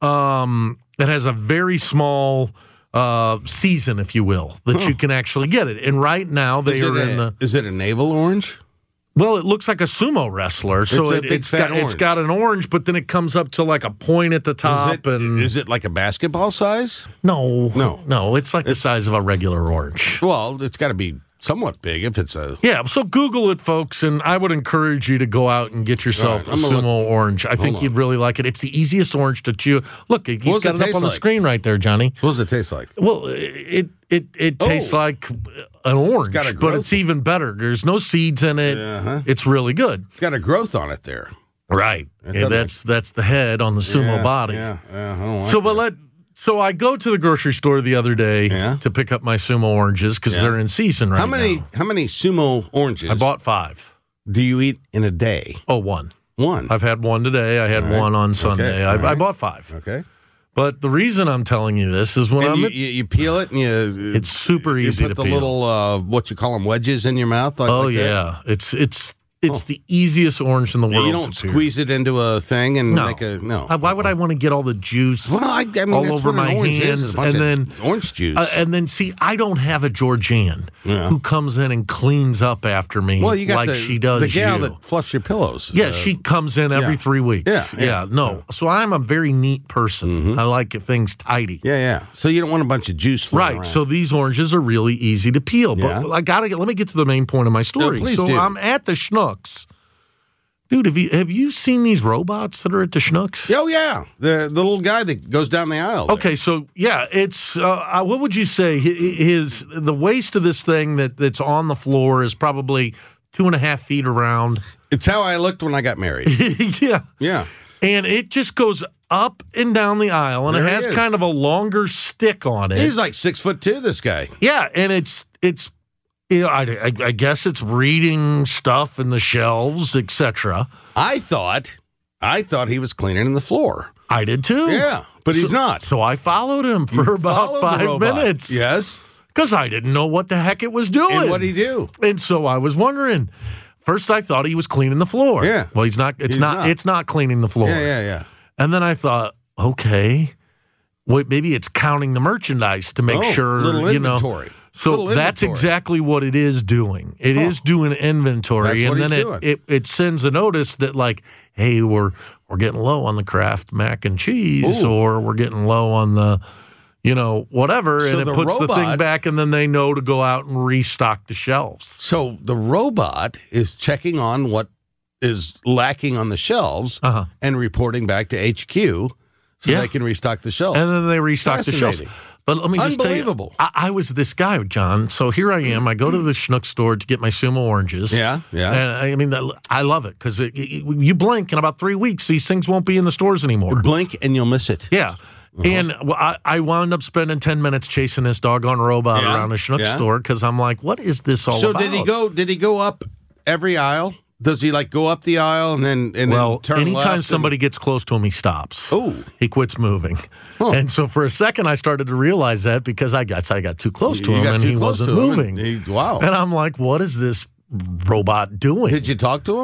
S16: um, it has a very small uh, season, if you will, that
S17: Huh.
S16: you can actually get it. And right now they
S17: Is
S16: are
S17: it
S16: in
S17: a-
S16: the.
S17: Is it a navel orange?
S16: Well, it looks like a sumo wrestler, so
S17: It's a
S16: it,
S17: big
S16: it's
S17: fat
S16: got it's
S17: orange.
S16: got an orange, but then it comes up to like a point at the top,
S17: Is it,
S16: and
S17: is it like a basketball size?
S16: no,
S17: No.
S16: no, it's like the size of a regular orange.
S17: Well, it's got to be somewhat big if it's a.
S16: Yeah, so Google it, folks, and I would encourage you to go out and get yourself
S17: All right,
S16: a
S17: I'm gonna
S16: sumo
S17: look-
S16: orange. I think
S17: on.
S16: you'd really like it. It's the easiest orange to chew. Look, he's
S17: does
S16: got
S17: it
S16: it up
S17: taste
S16: on the
S17: like?
S16: screen right there, Johnny.
S17: What does it taste like?
S16: Well, it it it tastes
S17: Oh.
S16: like an orange,
S17: got a
S16: but
S17: growth.
S16: it's even better. There's no seeds in it.
S17: Uh-huh.
S16: It's really good.
S17: It's got a growth on it there.
S16: Right.
S17: It
S16: And
S17: doesn't-
S16: that's that's the head on the sumo
S17: Yeah,
S16: body.
S17: Yeah, yeah. I don't like
S16: So,
S17: that.
S16: but let so I go to the grocery store the other day
S17: Yeah.
S16: to pick up my sumo oranges because
S17: Yeah.
S16: they're in season right
S17: how many
S16: now.
S17: how many sumo oranges
S16: I bought five.
S17: do you eat in a day?
S16: Oh, one.
S17: One.
S16: I've had one today. I had
S17: All right.
S16: one on
S17: Okay.
S16: Sunday. I,
S17: All
S16: I
S17: right.
S16: bought five.
S17: Okay.
S16: But the reason I'm telling you this is when
S17: And
S16: I'm
S17: you,
S16: at,
S17: you, you peel it and you.
S16: it's super
S17: you
S16: easy
S17: put
S16: to
S17: the
S16: peel.
S17: little uh, what you call them wedges in your mouth. Like,
S16: oh
S17: like that?
S16: yeah, it's it's it's
S17: Oh.
S16: the easiest orange in the world.
S17: You don't
S16: to peel.
S17: squeeze it into a thing and
S16: No.
S17: make a no.
S16: Uh, Why would I want to get all the juice
S17: Well, I, I mean,
S16: all
S17: that's
S16: over
S17: what an
S16: my
S17: orange is,
S16: hands,
S17: is a bunch
S16: and
S17: of
S16: then
S17: orange juice.
S16: Uh, and then see, I don't have a Georgianne
S17: Yeah.
S16: who comes in and cleans up after me
S17: well, you got
S16: like
S17: the,
S16: she does
S17: the gal
S16: you.
S17: that fluffs your pillows.
S16: Yeah,
S17: Uh,
S16: she comes in every
S17: yeah.
S16: three weeks.
S17: Yeah, yeah,
S16: no. So I'm a very neat person. I like things tidy.
S17: Yeah, yeah. So you don't want a bunch of juice floating
S16: Right.
S17: around.
S16: So these oranges are really easy to peel. But
S17: Yeah.
S16: I gotta get let me get to the main point of my story.
S17: please
S16: so
S17: do.
S16: I'm at the Schnucks. Dude, have you have you seen these robots that are at the Schnucks?
S17: Oh yeah, the the little guy that goes down the aisle. there.
S16: Okay, so yeah, it's uh, uh, what would you say? Hi- His the waist of this thing that, that's on the floor is probably two and a half feet around.
S17: It's how I looked when I got married.
S16: yeah,
S17: Yeah.
S16: and it just goes up and down the aisle, and
S17: There
S16: it
S17: he
S16: has
S17: is.
S16: kind of a longer stick on it.
S17: He's like six foot two, this guy.
S16: Yeah, and it's it's you know, I, I, I guess it's reading stuff in the shelves, et cetera.
S17: I thought I thought he was cleaning the floor.
S16: I did too.
S17: Yeah, but he's
S16: So-
S17: not.
S16: So I followed him for
S17: You
S16: about
S17: followed the
S16: five
S17: robot.
S16: minutes.
S17: Yes.
S16: Because I didn't know what the heck it was doing.
S17: And what'd he do?
S16: And so I was wondering. First, I thought he was cleaning the floor.
S17: Yeah.
S16: Well, he's not. It's
S17: He's
S16: not,
S17: not.
S16: It's not cleaning the floor.
S17: Yeah, yeah, yeah.
S16: And then I thought, okay, wait, maybe it's counting the merchandise to make
S17: Oh,
S16: sure
S17: little
S16: you know.
S17: inventory.
S16: So
S17: Little
S16: that's
S17: inventory.
S16: exactly what it is doing. It is
S17: Huh.
S16: doing inventory,
S17: That's
S16: and
S17: what
S16: then
S17: he's
S16: it,
S17: doing.
S16: it it sends a notice that like, hey, we're we're getting low on the Kraft mac and cheese,
S17: Ooh.
S16: or we're getting low on the, you know, whatever,
S17: So
S16: and it
S17: the
S16: puts the thing
S17: robot-
S16: back, and then they know to go out and restock the shelves.
S17: So the robot is checking on what is lacking on the shelves
S16: Uh-huh.
S17: and reporting back to H Q so
S16: Yeah.
S17: they can restock the shelves.
S16: And then they restock the shelves.
S17: Fascinating.
S16: But let me just tell you,
S17: Unbelievable.
S16: I, I was this guy, John. So here I am. I go to the Schnuck store to get my Sumo oranges.
S17: Yeah, yeah.
S16: And I mean, I love it because it, it, you blink in about three weeks, these things won't be in the stores anymore.
S17: Blink and you'll miss it.
S16: Yeah. And well, I, I wound up spending ten minutes chasing this doggone robot
S17: Yeah,
S16: around the Schnuck
S17: yeah.
S16: store because I'm like, what is this all
S17: so
S16: about?
S17: did he go? Did he go up every aisle? Does he like go up the aisle and then and
S16: Well,
S17: then turn
S16: anytime
S17: left
S16: somebody
S17: and,
S16: gets close to him, he stops.
S17: Oh.
S16: He quits moving.
S17: Huh.
S16: And so for a second, I started to realize that because I got I got too close to
S17: You
S16: him
S17: got
S16: and
S17: too
S16: he
S17: close
S16: wasn't
S17: to him,
S16: moving.
S17: and he- wow.
S16: And I'm like, what is this robot doing?
S17: Did you talk to him?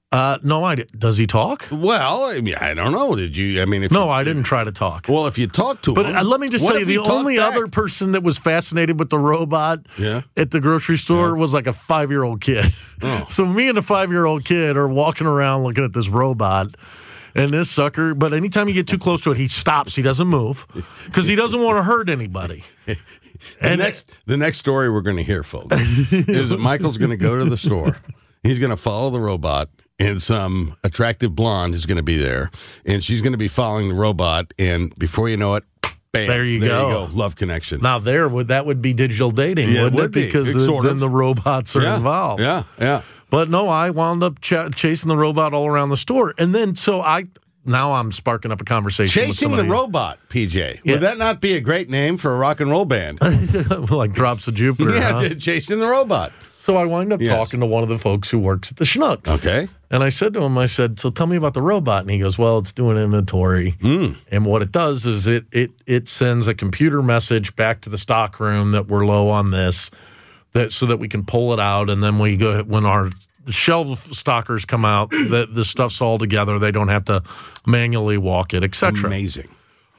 S16: Uh, no, I did. Does he talk?
S17: Well, I mean, I don't know. Did you? I mean, if
S16: no,
S17: you,
S16: I didn't try to talk.
S17: Well, if you talk to
S16: but
S17: him,
S16: uh, let me just tell you, the only back? other person that was fascinated with the robot
S17: yeah.
S16: at the grocery store yeah. was like a five-year-old kid.
S17: Oh.
S16: So me and a five-year-old kid are walking around looking at this robot. And this sucker, but anytime you get too close to it, he stops. He doesn't move because he doesn't want to hurt anybody.
S17: The
S16: and
S17: next, the next story we're going to hear, folks, is that Michael's going to go to the store. He's going to follow the robot, and some attractive blonde is going to be there, and she's going to be following the robot. And before you know it, bam,
S16: there you
S17: there
S16: go.
S17: You go. Love connection.
S16: Now there would that would be digital dating,
S17: yeah,
S16: wouldn't
S17: it? Would
S16: it?
S17: be.
S16: Because
S17: it, sort
S16: then
S17: of.
S16: the robots are
S17: yeah.
S16: involved.
S17: Yeah, yeah.
S16: But no, I wound up ch- chasing the robot all around the store, and then so I. Now I'm sparking up a conversation.
S17: Chasing
S16: with
S17: the Robot, P J.
S16: Yeah.
S17: Would that not be a great name for a rock and roll band?
S16: Like Drops of Jupiter,
S17: yeah,
S16: huh?
S17: Chasing the Robot.
S16: So I wind up
S17: yes.
S16: talking to one of the folks who works at the Schnucks.
S17: Okay.
S16: And I said to him, I said, so tell me about the robot. And he goes, well, it's doing inventory.
S17: Mm.
S16: And what it does is it it it sends a computer message back to the stock room that we're low on this, that so that we can pull it out. And then we go when our shelf stockers come out, the, the stuff's all together. They don't have to manually walk it, et cetera.
S17: Amazing.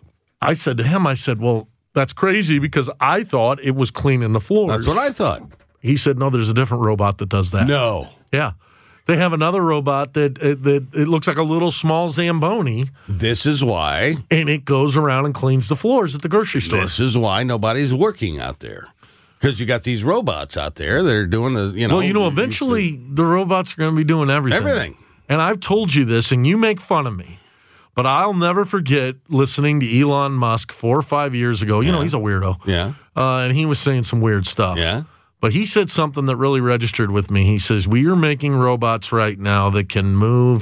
S16: I said to him, I said, well, that's crazy because I thought it was cleaning the floors.
S17: That's what I thought.
S16: He said, no, there's a different robot that does that.
S17: No.
S16: Yeah. They have another robot that, that, that it looks like a little small Zamboni.
S17: This is why.
S16: And it goes around and cleans the floors at the grocery store.
S17: This is why nobody's working out there. Because you got these robots out there that are doing the, you know.
S16: Well, you know, eventually the robots are going to be doing everything.
S17: Everything.
S16: And I've told you this, and you make fun of me. But I'll never forget listening to Elon Musk four or five years ago. You
S17: yeah.
S16: know, he's a weirdo.
S17: Yeah.
S16: Uh, and he was saying some weird stuff.
S17: Yeah.
S16: But he said something that really registered with me. He says, we are making robots right now that can move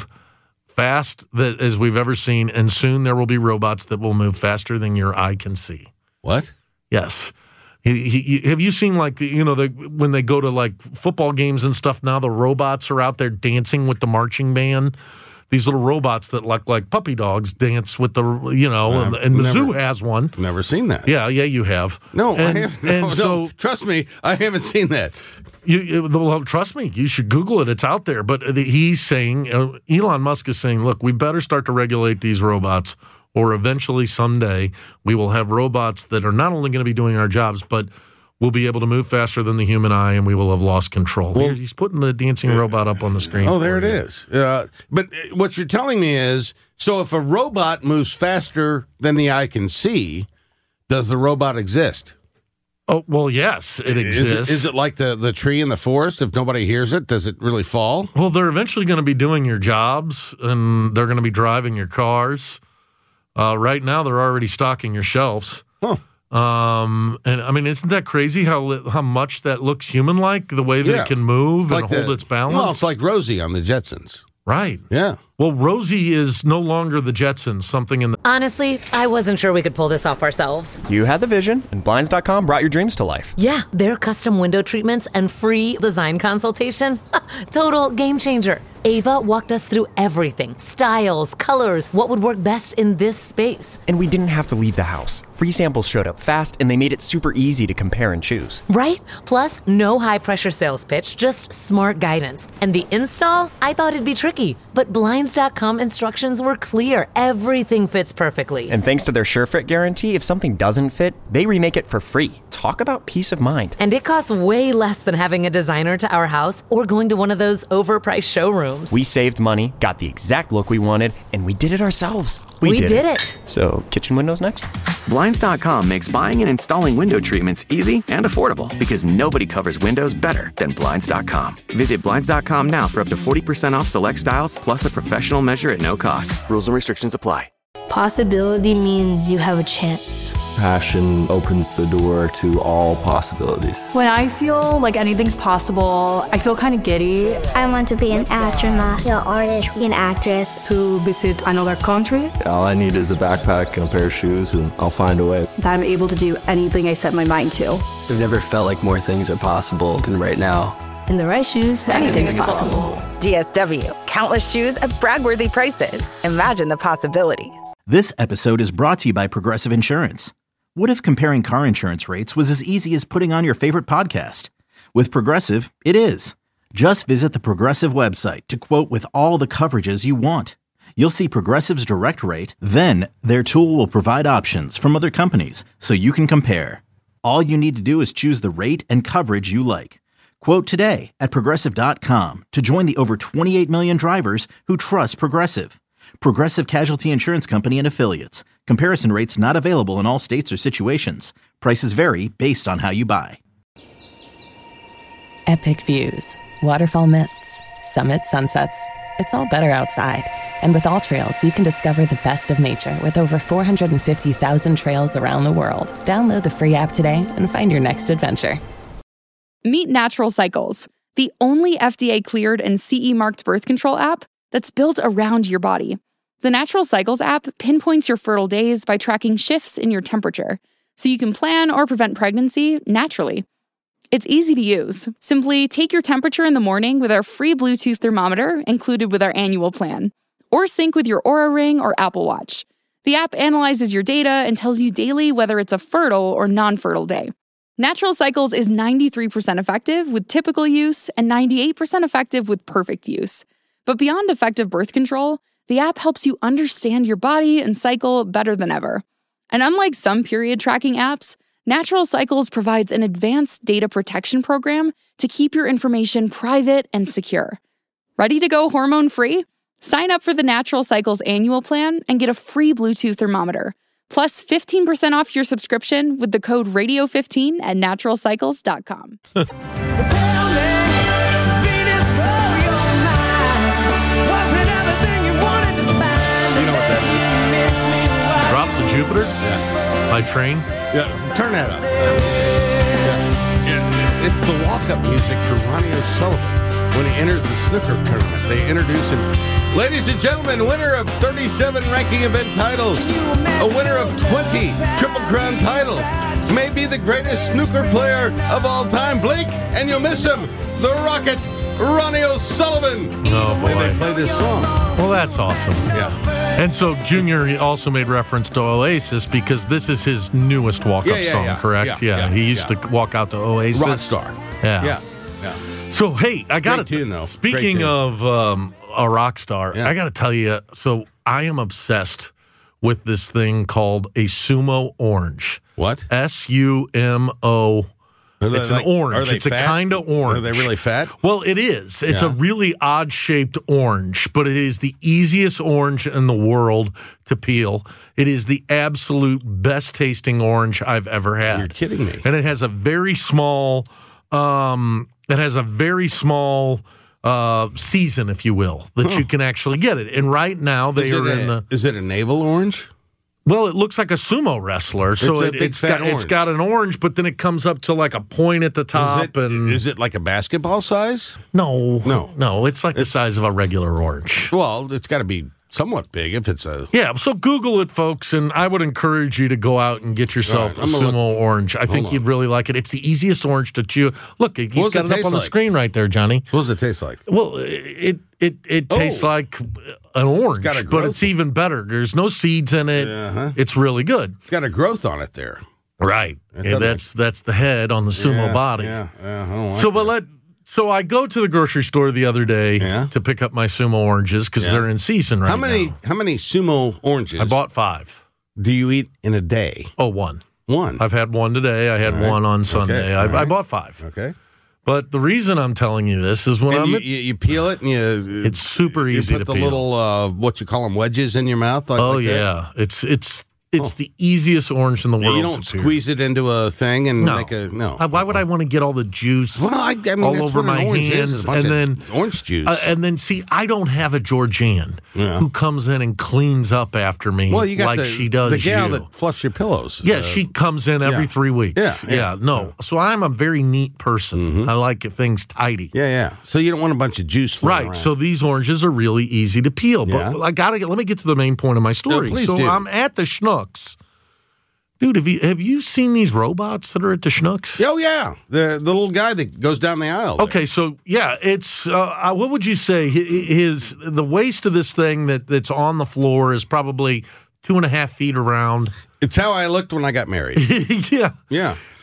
S16: fast that, as we've ever seen, and soon there will be robots that will move faster than your eye can see.
S17: What?
S16: Yes. He, he, have you seen, like, you know, the, when they go to, like, football games and stuff now, the robots are out there dancing with the marching band? These little robots that look like puppy dogs dance with the, you know,
S17: I've
S16: and, and Mizzou
S17: never,
S16: has one.
S17: Never seen that.
S16: Yeah, yeah, you have.
S17: No,
S16: and,
S17: I have,
S16: and
S17: no,
S16: so,
S17: no, trust me, I haven't seen that.
S16: You, well, trust me, you should Google it. It's out there. But he's saying, uh, Elon Musk is saying, look, we better start to regulate these robots, or eventually someday we will have robots that are not only going to be doing our jobs, but we'll be able to move faster than the human eye, and we will have lost control. Well, he's putting the dancing robot up on the screen.
S17: Oh, there it
S16: you.
S17: is. Uh, but what you're telling me is, so if a robot moves faster than the eye can see, does the robot exist?
S16: Oh, well, yes, it exists.
S17: Is it, is it like the, the tree in the forest? If nobody hears it, does it really fall?
S16: Well, they're eventually going to be doing your jobs, and they're going to be driving your cars. Uh, right now, they're already stocking your shelves.
S17: Huh.
S16: Um, and I mean, isn't that crazy how how much that looks human-like, the way that
S17: yeah.
S16: it can move
S17: like
S16: and hold
S17: the,
S16: its balance?
S17: Well, it's like Rosie on the Jetsons.
S16: Right.
S17: Yeah.
S16: Well, Rosie is no longer the Jetsons, something in the...
S18: Honestly, I wasn't sure we could pull this off ourselves.
S19: You had the vision, and Blinds dot com brought your dreams to life.
S18: Yeah, their custom window treatments and free design consultation. Total game changer. Ava walked us through everything. Styles, colors, what would work best in this space.
S19: And we didn't have to leave the house. Free samples showed up fast, and they made it super easy to compare and choose.
S18: Right? Plus, no high-pressure sales pitch, just smart guidance. And the install? I thought it'd be tricky, but Blinds dot com instructions were clear. Everything fits perfectly.
S19: And thanks to their SureFit guarantee, if something doesn't fit, they remake it for free. Talk about peace of mind.
S18: And it costs way less than having a designer to our house or going to one of those overpriced showrooms.
S19: We saved money, got the exact look we wanted, and we did it ourselves. We,
S18: we
S19: did,
S18: did
S19: it.
S18: it.
S19: So, kitchen windows next?
S3: Blinds dot com makes buying and installing window treatments easy and affordable because nobody covers windows better than Blinds dot com. Visit Blinds dot com now for up to forty percent off select styles plus a professional measure at no cost. Rules and restrictions apply.
S5: Possibility means you have a chance.
S6: Passion opens the door to all possibilities.
S4: When I feel like anything's possible, I feel kind of giddy.
S7: I want to be an astronaut, an artist, an actress.
S4: To visit another country.
S6: All I need is a backpack and a pair of shoes, and I'll find a way.
S4: That I'm able to do anything I set my mind to.
S6: I've never felt like more things are possible than right now.
S4: In the right shoes, anything's possible.
S8: D S W. Countless shoes at brag-worthy prices. Imagine the possibilities.
S9: This episode is brought to you by Progressive Insurance. What if comparing car insurance rates was as easy as putting on your favorite podcast? With Progressive, it is. Just visit the Progressive website to quote with all the coverages you want. You'll see Progressive's direct rate, then their tool will provide options from other companies so you can compare. All you need to do is choose the rate and coverage you like. Quote today at Progressive dot com to join the over twenty-eight million drivers who trust Progressive. Progressive Casualty Insurance Company and Affiliates. Comparison rates not available in all states or situations. Prices vary based on how you buy.
S10: Epic views, waterfall mists, summit sunsets. It's all better outside. And with All Trails, you can discover the best of nature with over four hundred fifty thousand trails around the world. Download the free app today and find your next adventure.
S22: Meet Natural Cycles, the only F D A-cleared and C E-marked birth control app that's built around your body. The Natural Cycles app pinpoints your fertile days by tracking shifts in your temperature, so you can plan or prevent pregnancy naturally. It's easy to use. Simply take your temperature in the morning with our free Bluetooth thermometer included with our annual plan, or sync with your Oura Ring or Apple Watch. The app analyzes your data and tells you daily whether it's a fertile or non-fertile day. Natural Cycles is ninety-three percent effective with typical use and ninety-eight percent effective with perfect use. But beyond effective birth control, the app helps you understand your body and cycle better than ever. And unlike some period tracking apps, Natural Cycles provides an advanced data protection program to keep your information private and secure. Ready to go hormone-free? Sign up for the Natural Cycles annual plan and get a free Bluetooth thermometer, plus fifteen percent off your subscription with the code radio fifteen at natural cycles dot com.
S16: Drops of Jupiter?
S17: Yeah.
S16: By Train?
S17: Yeah, turn that up. Yeah. Yeah. It's the walk-up music for Ronnie O'Sullivan when he enters the snooker tournament. They introduce him. Ladies and gentlemen, winner of thirty-seven ranking event titles, a winner of twenty Triple Crown titles, may be the greatest snooker player of all time, Blake, and you'll miss him, the Rocket, Ronnie O'Sullivan.
S16: Oh, boy.
S17: And they play this song.
S16: Well, that's awesome.
S17: Yeah.
S16: And so Junior also made reference to Oasis because this is his newest walk-up
S17: Yeah, yeah,
S16: song,
S17: yeah.
S16: correct?
S17: Yeah, yeah,
S16: he used
S17: yeah.
S16: to walk out to Oasis.
S17: Rockstar.
S16: Yeah.
S17: Yeah. Yeah.
S16: So, hey, I got
S17: Great tune, though.
S16: Speaking
S17: Great tune.
S16: of um, a rock star,
S17: Yeah.
S16: I got to tell you, so I am obsessed with this thing called a Sumo Orange.
S17: What?
S16: S U M O.
S17: Are they
S16: It's
S17: like-
S16: an orange.
S17: are they
S16: It's
S17: fat?
S16: a kind of orange.
S17: Are they really fat?
S16: Well, it is. It's
S17: Yeah.
S16: a really odd-shaped orange, but it is the easiest orange in the world to peel. It is the absolute best-tasting orange I've ever had.
S17: You're kidding me.
S16: And it has a very small, um, it has a very small uh, season, if you will, that
S17: Huh.
S16: you can actually get it. And right now they
S17: Is it
S16: are in
S17: a-
S16: the.
S17: Is it a navel orange?
S16: Well, it looks like a sumo wrestler, so
S17: It's a
S16: it,
S17: big
S16: it's
S17: fat
S16: got it's
S17: orange.
S16: got an orange, but then it comes up to like a point at the top.
S17: Is it,
S16: and
S17: is it like a basketball size?
S16: no,
S17: No.
S16: no, it's like the size of a regular orange.
S17: Well, it's got to be somewhat big if it's a.
S16: Yeah, so Google it, folks, and I would encourage you to go out and get yourself
S17: All right,
S16: a
S17: I'm
S16: sumo
S17: gonna look-
S16: orange. I think
S17: on.
S16: you'd really like it. It's the easiest orange to chew. Look, he's
S17: does
S16: got
S17: it
S16: it up
S17: taste
S16: on the
S17: like?
S16: screen right there, Johnny.
S17: What does it taste like?
S16: Well, it it it tastes
S17: Oh.
S16: like an orange,
S17: got a
S16: but
S17: growth.
S16: it's even better. There's no seeds in it.
S17: Uh-huh.
S16: It's really good.
S17: It's got a growth on it there.
S16: Right.
S17: It
S16: And
S17: doesn't-
S16: that's that's the head on the sumo
S17: Yeah,
S16: body.
S17: Yeah, yeah. I don't like
S16: So,
S17: that.
S16: but let so I go to the grocery store the other day
S17: Yeah.
S16: to pick up my sumo oranges because
S17: Yeah.
S16: they're in season right
S17: how many
S16: now.
S17: how many sumo oranges
S16: I bought five.
S17: do you eat in a day?
S16: Oh, one.
S17: One.
S16: I've had one today. I had
S17: All right.
S16: one on Sunday.
S17: Okay.
S16: I,
S17: All
S16: I
S17: right.
S16: bought five.
S17: Okay.
S16: But the reason I'm telling you this is when
S17: And
S16: I'm
S17: you,
S16: at,
S17: you, you peel it and you.
S16: it's super
S17: you
S16: easy
S17: put
S16: to
S17: the
S16: peel.
S17: little uh, what you call them wedges in your mouth. Like,
S16: oh
S17: like that?
S16: yeah, it's it's it's
S17: Oh.
S16: the easiest orange in the world.
S17: You don't
S16: to peel.
S17: squeeze it into a thing and
S16: No.
S17: make a no.
S16: Uh, Why would I want to get all the juice
S17: Well, I, I mean,
S16: all
S17: that's
S16: over
S17: what an
S16: my
S17: orange
S16: hands
S17: is, a bunch
S16: and
S17: of
S16: then
S17: orange juice.
S16: Uh, and then see, I don't have a Georgianne
S17: Yeah.
S16: who comes in and cleans up after me
S17: well, you got
S16: like
S17: the,
S16: she does
S17: the gal
S16: you.
S17: that fluffs your pillows.
S16: Yeah,
S17: Uh,
S16: she comes in every
S17: yeah.
S16: three weeks.
S17: Yeah, yeah,
S16: no. So I'm a very neat person. I like things tidy.
S17: Yeah, yeah. So you don't want a bunch of juice floating
S16: Right.
S17: around.
S16: So these oranges are really easy to peel. But
S17: Yeah.
S16: I gotta get let me get to the main point of my story.
S17: No, please
S16: so
S17: do.
S16: I'm at the Schnucks. Dude, have you have you seen these robots that are at the Schnucks?
S17: Oh yeah, the the little guy that goes down the aisle. there.
S16: Okay, so yeah, it's uh, uh, what would you say? Hi- His the waist of this thing that, that's on the floor is probably two and a half feet around.
S17: It's how I looked when I got married.
S16: yeah,
S17: Yeah.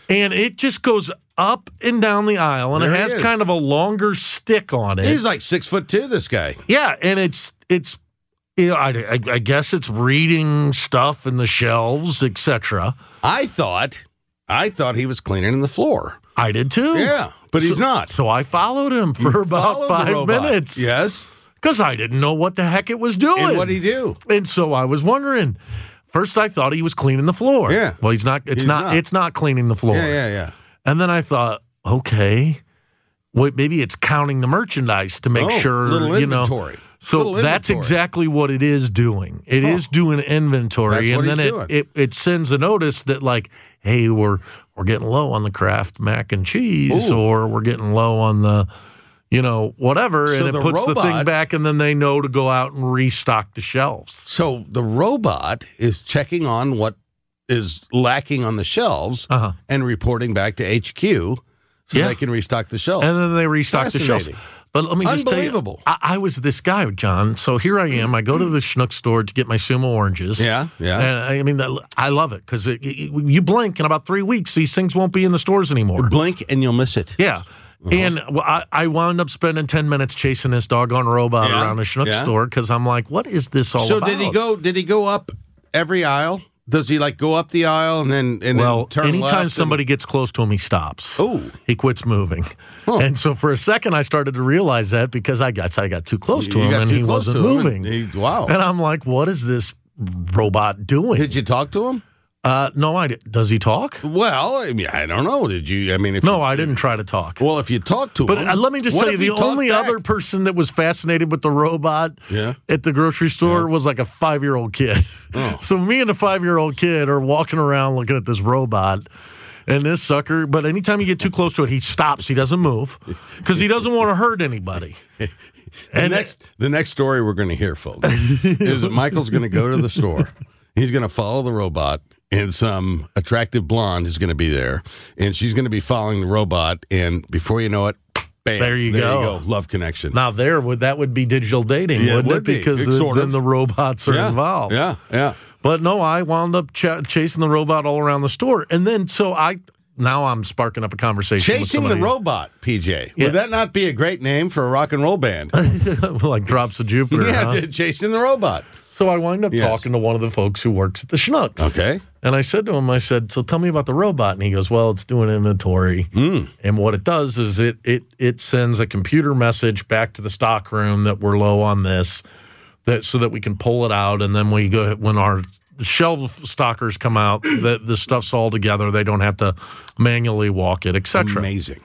S16: And it just goes up and down the aisle, and
S17: There
S16: it
S17: he
S16: has
S17: is.
S16: kind of a longer stick on it.
S17: He's like six foot two, this guy.
S16: Yeah, and it's it's you know, I, I, I guess it's reading stuff in the shelves, et cetera.
S17: I thought, I thought he was cleaning the floor.
S16: I did too.
S17: Yeah, but he's
S16: So-
S17: not.
S16: So I followed him for
S17: You
S16: about
S17: followed the
S16: five
S17: robot.
S16: minutes.
S17: Yes.
S16: Because I didn't know what the heck it was doing.
S17: And what'd he do?
S16: And so I was wondering. First, I thought he was cleaning the floor.
S17: Yeah.
S16: Well, he's not. It's
S17: He's
S16: not,
S17: not.
S16: It's not cleaning the floor.
S17: Yeah, yeah, yeah.
S16: And then I thought, okay, wait, maybe it's counting the merchandise to make
S17: Oh,
S16: sure
S17: little
S16: you know.
S17: inventory.
S16: So
S17: Little
S16: that's
S17: inventory.
S16: exactly what it is doing. It
S17: Huh.
S16: is doing inventory,
S17: That's
S16: and
S17: what
S16: then
S17: he's
S16: it,
S17: doing.
S16: it it sends a notice that like, hey, we're we're getting low on the Kraft mac and cheese,
S17: Ooh.
S16: or we're getting low on the, you know, whatever,
S17: So
S16: and it
S17: the
S16: puts the thing
S17: robot-
S16: back, and then they know to go out and restock the shelves.
S17: So the robot is checking on what is lacking on the shelves
S16: Uh-huh.
S17: and reporting back to H Q so
S16: Yeah.
S17: they can restock the shelves.
S16: And then they restock the shelves.
S17: Fascinating.
S16: But let me just tell you,
S17: Unbelievable.
S16: I, I was this guy, John. So here I am. I go to the Schnuck store to get my Sumo oranges.
S17: Yeah, yeah.
S16: And I mean, I love it because you blink in about three weeks, these things won't be in the stores anymore.
S17: Blink and you'll miss it.
S16: Yeah. And well, I, I wound up spending ten minutes chasing this doggone robot
S17: Yeah,
S16: around the Schnuck
S17: yeah.
S16: store because I'm like, what is this all
S17: So
S16: about?
S17: did he go? Did he go up every aisle? Does he like go up the aisle and then and
S16: well,
S17: then turn
S16: anytime
S17: left
S16: somebody
S17: and,
S16: gets close to him, he stops.
S17: Oh.
S16: He quits moving.
S17: Huh.
S16: And so for a second, I started to realize that because I got I got too close to
S17: You
S16: him
S17: got
S16: and
S17: too
S16: he
S17: close
S16: wasn't
S17: to him
S16: moving.
S17: and he- wow.
S16: And I'm like, what is this robot doing?
S17: Did you talk to him?
S16: Uh, no, I did. Does he talk?
S17: Well, I mean, I don't know. Did you? I mean, if
S16: No,
S17: you,
S16: I didn't try to talk.
S17: Well, if you talked to
S16: But
S17: him,
S16: uh, let me just
S17: what
S16: tell you,
S17: if he
S16: the
S17: talked
S16: only
S17: back?
S16: other person that was fascinated with the robot
S17: Yeah.
S16: at the grocery store was like a five-year-old kid.
S17: Oh.
S16: So me and a five-year-old kid are walking around looking at this robot. And this sucker, but anytime you get too close to it, he stops. He doesn't move because he doesn't want to hurt anybody.
S17: The
S16: And-
S17: next, the next story we're going to hear, folks, is that Michael's going to go to the store. He's going to follow the robot, and some attractive blonde is going to be there, and she's going to be following the robot. And before you know it, bam!
S16: There you go.
S17: Love connection.
S16: Now there would that would be digital dating,
S17: Yeah, it
S16: wouldn't
S17: would
S16: it?
S17: be.
S16: Because
S17: It's
S16: the-
S17: sort
S16: then
S17: of.
S16: the robots are
S17: yeah,
S16: involved.
S17: Yeah, yeah.
S16: But no, I wound up ch- chasing the robot all around the store, and then so I now I'm sparking up a conversation. with
S17: Chasing the
S16: somebody.
S17: robot, P J.
S16: Yeah.
S17: Would that not be a great name for a rock and roll band?
S16: like Drops of Jupiter.
S17: yeah,
S16: huh?
S17: Chasing the robot.
S16: So I wind up
S17: Yes.
S16: talking to one of the folks who works at the Schnucks.
S17: Okay.
S16: And I said to him, I said, so tell me about the robot. And he goes, well, it's doing inventory.
S17: Mm.
S16: And what it does is it it it sends a computer message back to the stock room that we're low on this, that so that we can pull it out. And then we go when our shelf stockers come out, that the stuff's all together. They don't have to manually walk it, et cetera.
S17: Amazing.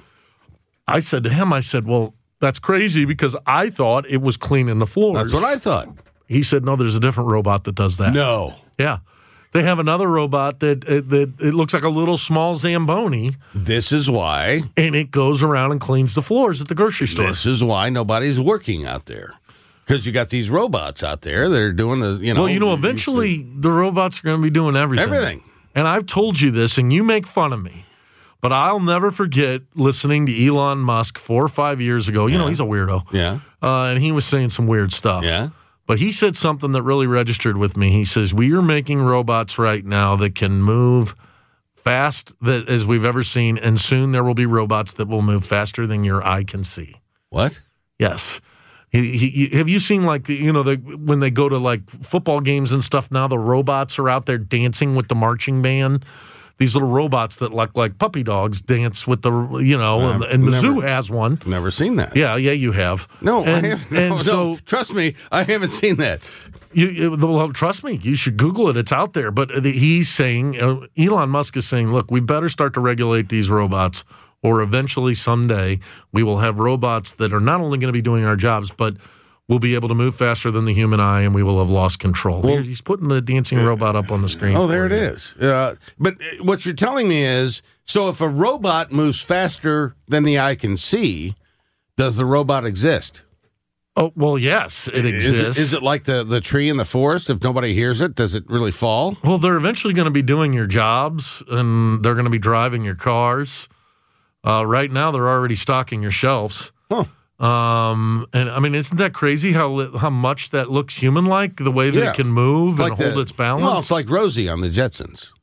S16: I said to him, I said, well, that's crazy because I thought it was cleaning the floors.
S17: That's what I thought.
S16: He said, no, there's a different robot that does that.
S17: No.
S16: Yeah. They have another robot that uh, that it looks like a little small Zamboni,
S17: This is why.
S16: and it goes around and cleans the floors at the grocery store.
S17: This is why nobody's working out there. Because you got these robots out there that are doing the, you know.
S16: well, you know, eventually the robots are going to be doing everything.
S17: Everything.
S16: And I've told you this, and you make fun of me, but I'll never forget listening to Elon Musk four or five years ago. You know, he's a weirdo.
S17: Yeah.
S16: Uh, and he was saying some weird stuff.
S17: Yeah.
S16: But he said something that really registered with me. He says, we are making robots right now that can move fast that as we've ever seen, and soon there will be robots that will move faster than your eye can see.
S17: What?
S16: Yes. He, he, have you seen, like, you know, the, when they go to, like, football games and stuff now, the robots are out there dancing with the marching band? These little robots that look like puppy dogs dance with the, you know, and, and Mizzou
S17: never-
S16: has one.
S17: Never seen that.
S16: Yeah, yeah, you have.
S17: No,
S16: and,
S17: I haven't.
S16: and
S17: No,
S16: so,
S17: no, trust me, I haven't seen that.
S16: You, you, well, trust me, you should Google it. It's out there. But the, he's saying, uh, Elon Musk is saying, look, we better start to regulate these robots, or eventually someday we will have robots that are not only going to be doing our jobs, but will be able to move faster than the human eye, and we will have lost control.
S17: Well,
S16: Here, he's putting the dancing robot up on the screen.
S17: Oh, there it
S16: for you.
S17: is. Uh, but what you're telling me is, so if a robot moves faster than the eye can see, does the robot exist?
S16: Oh, well, yes, it
S17: Is
S16: exists.
S17: it, is it like the, the tree in the forest? If nobody hears it, does it really fall?
S16: Well, they're eventually going to be doing your jobs, and they're going to be driving your cars. Uh, right now, they're already stocking your shelves.
S17: Huh.
S16: Um, and I mean, isn't that crazy how li- how much that looks human-like, the way that
S17: Yeah.
S16: it can move
S17: Like
S16: and hold
S17: the-
S16: its balance?
S17: Well, it's like Rosie on the Jetsons.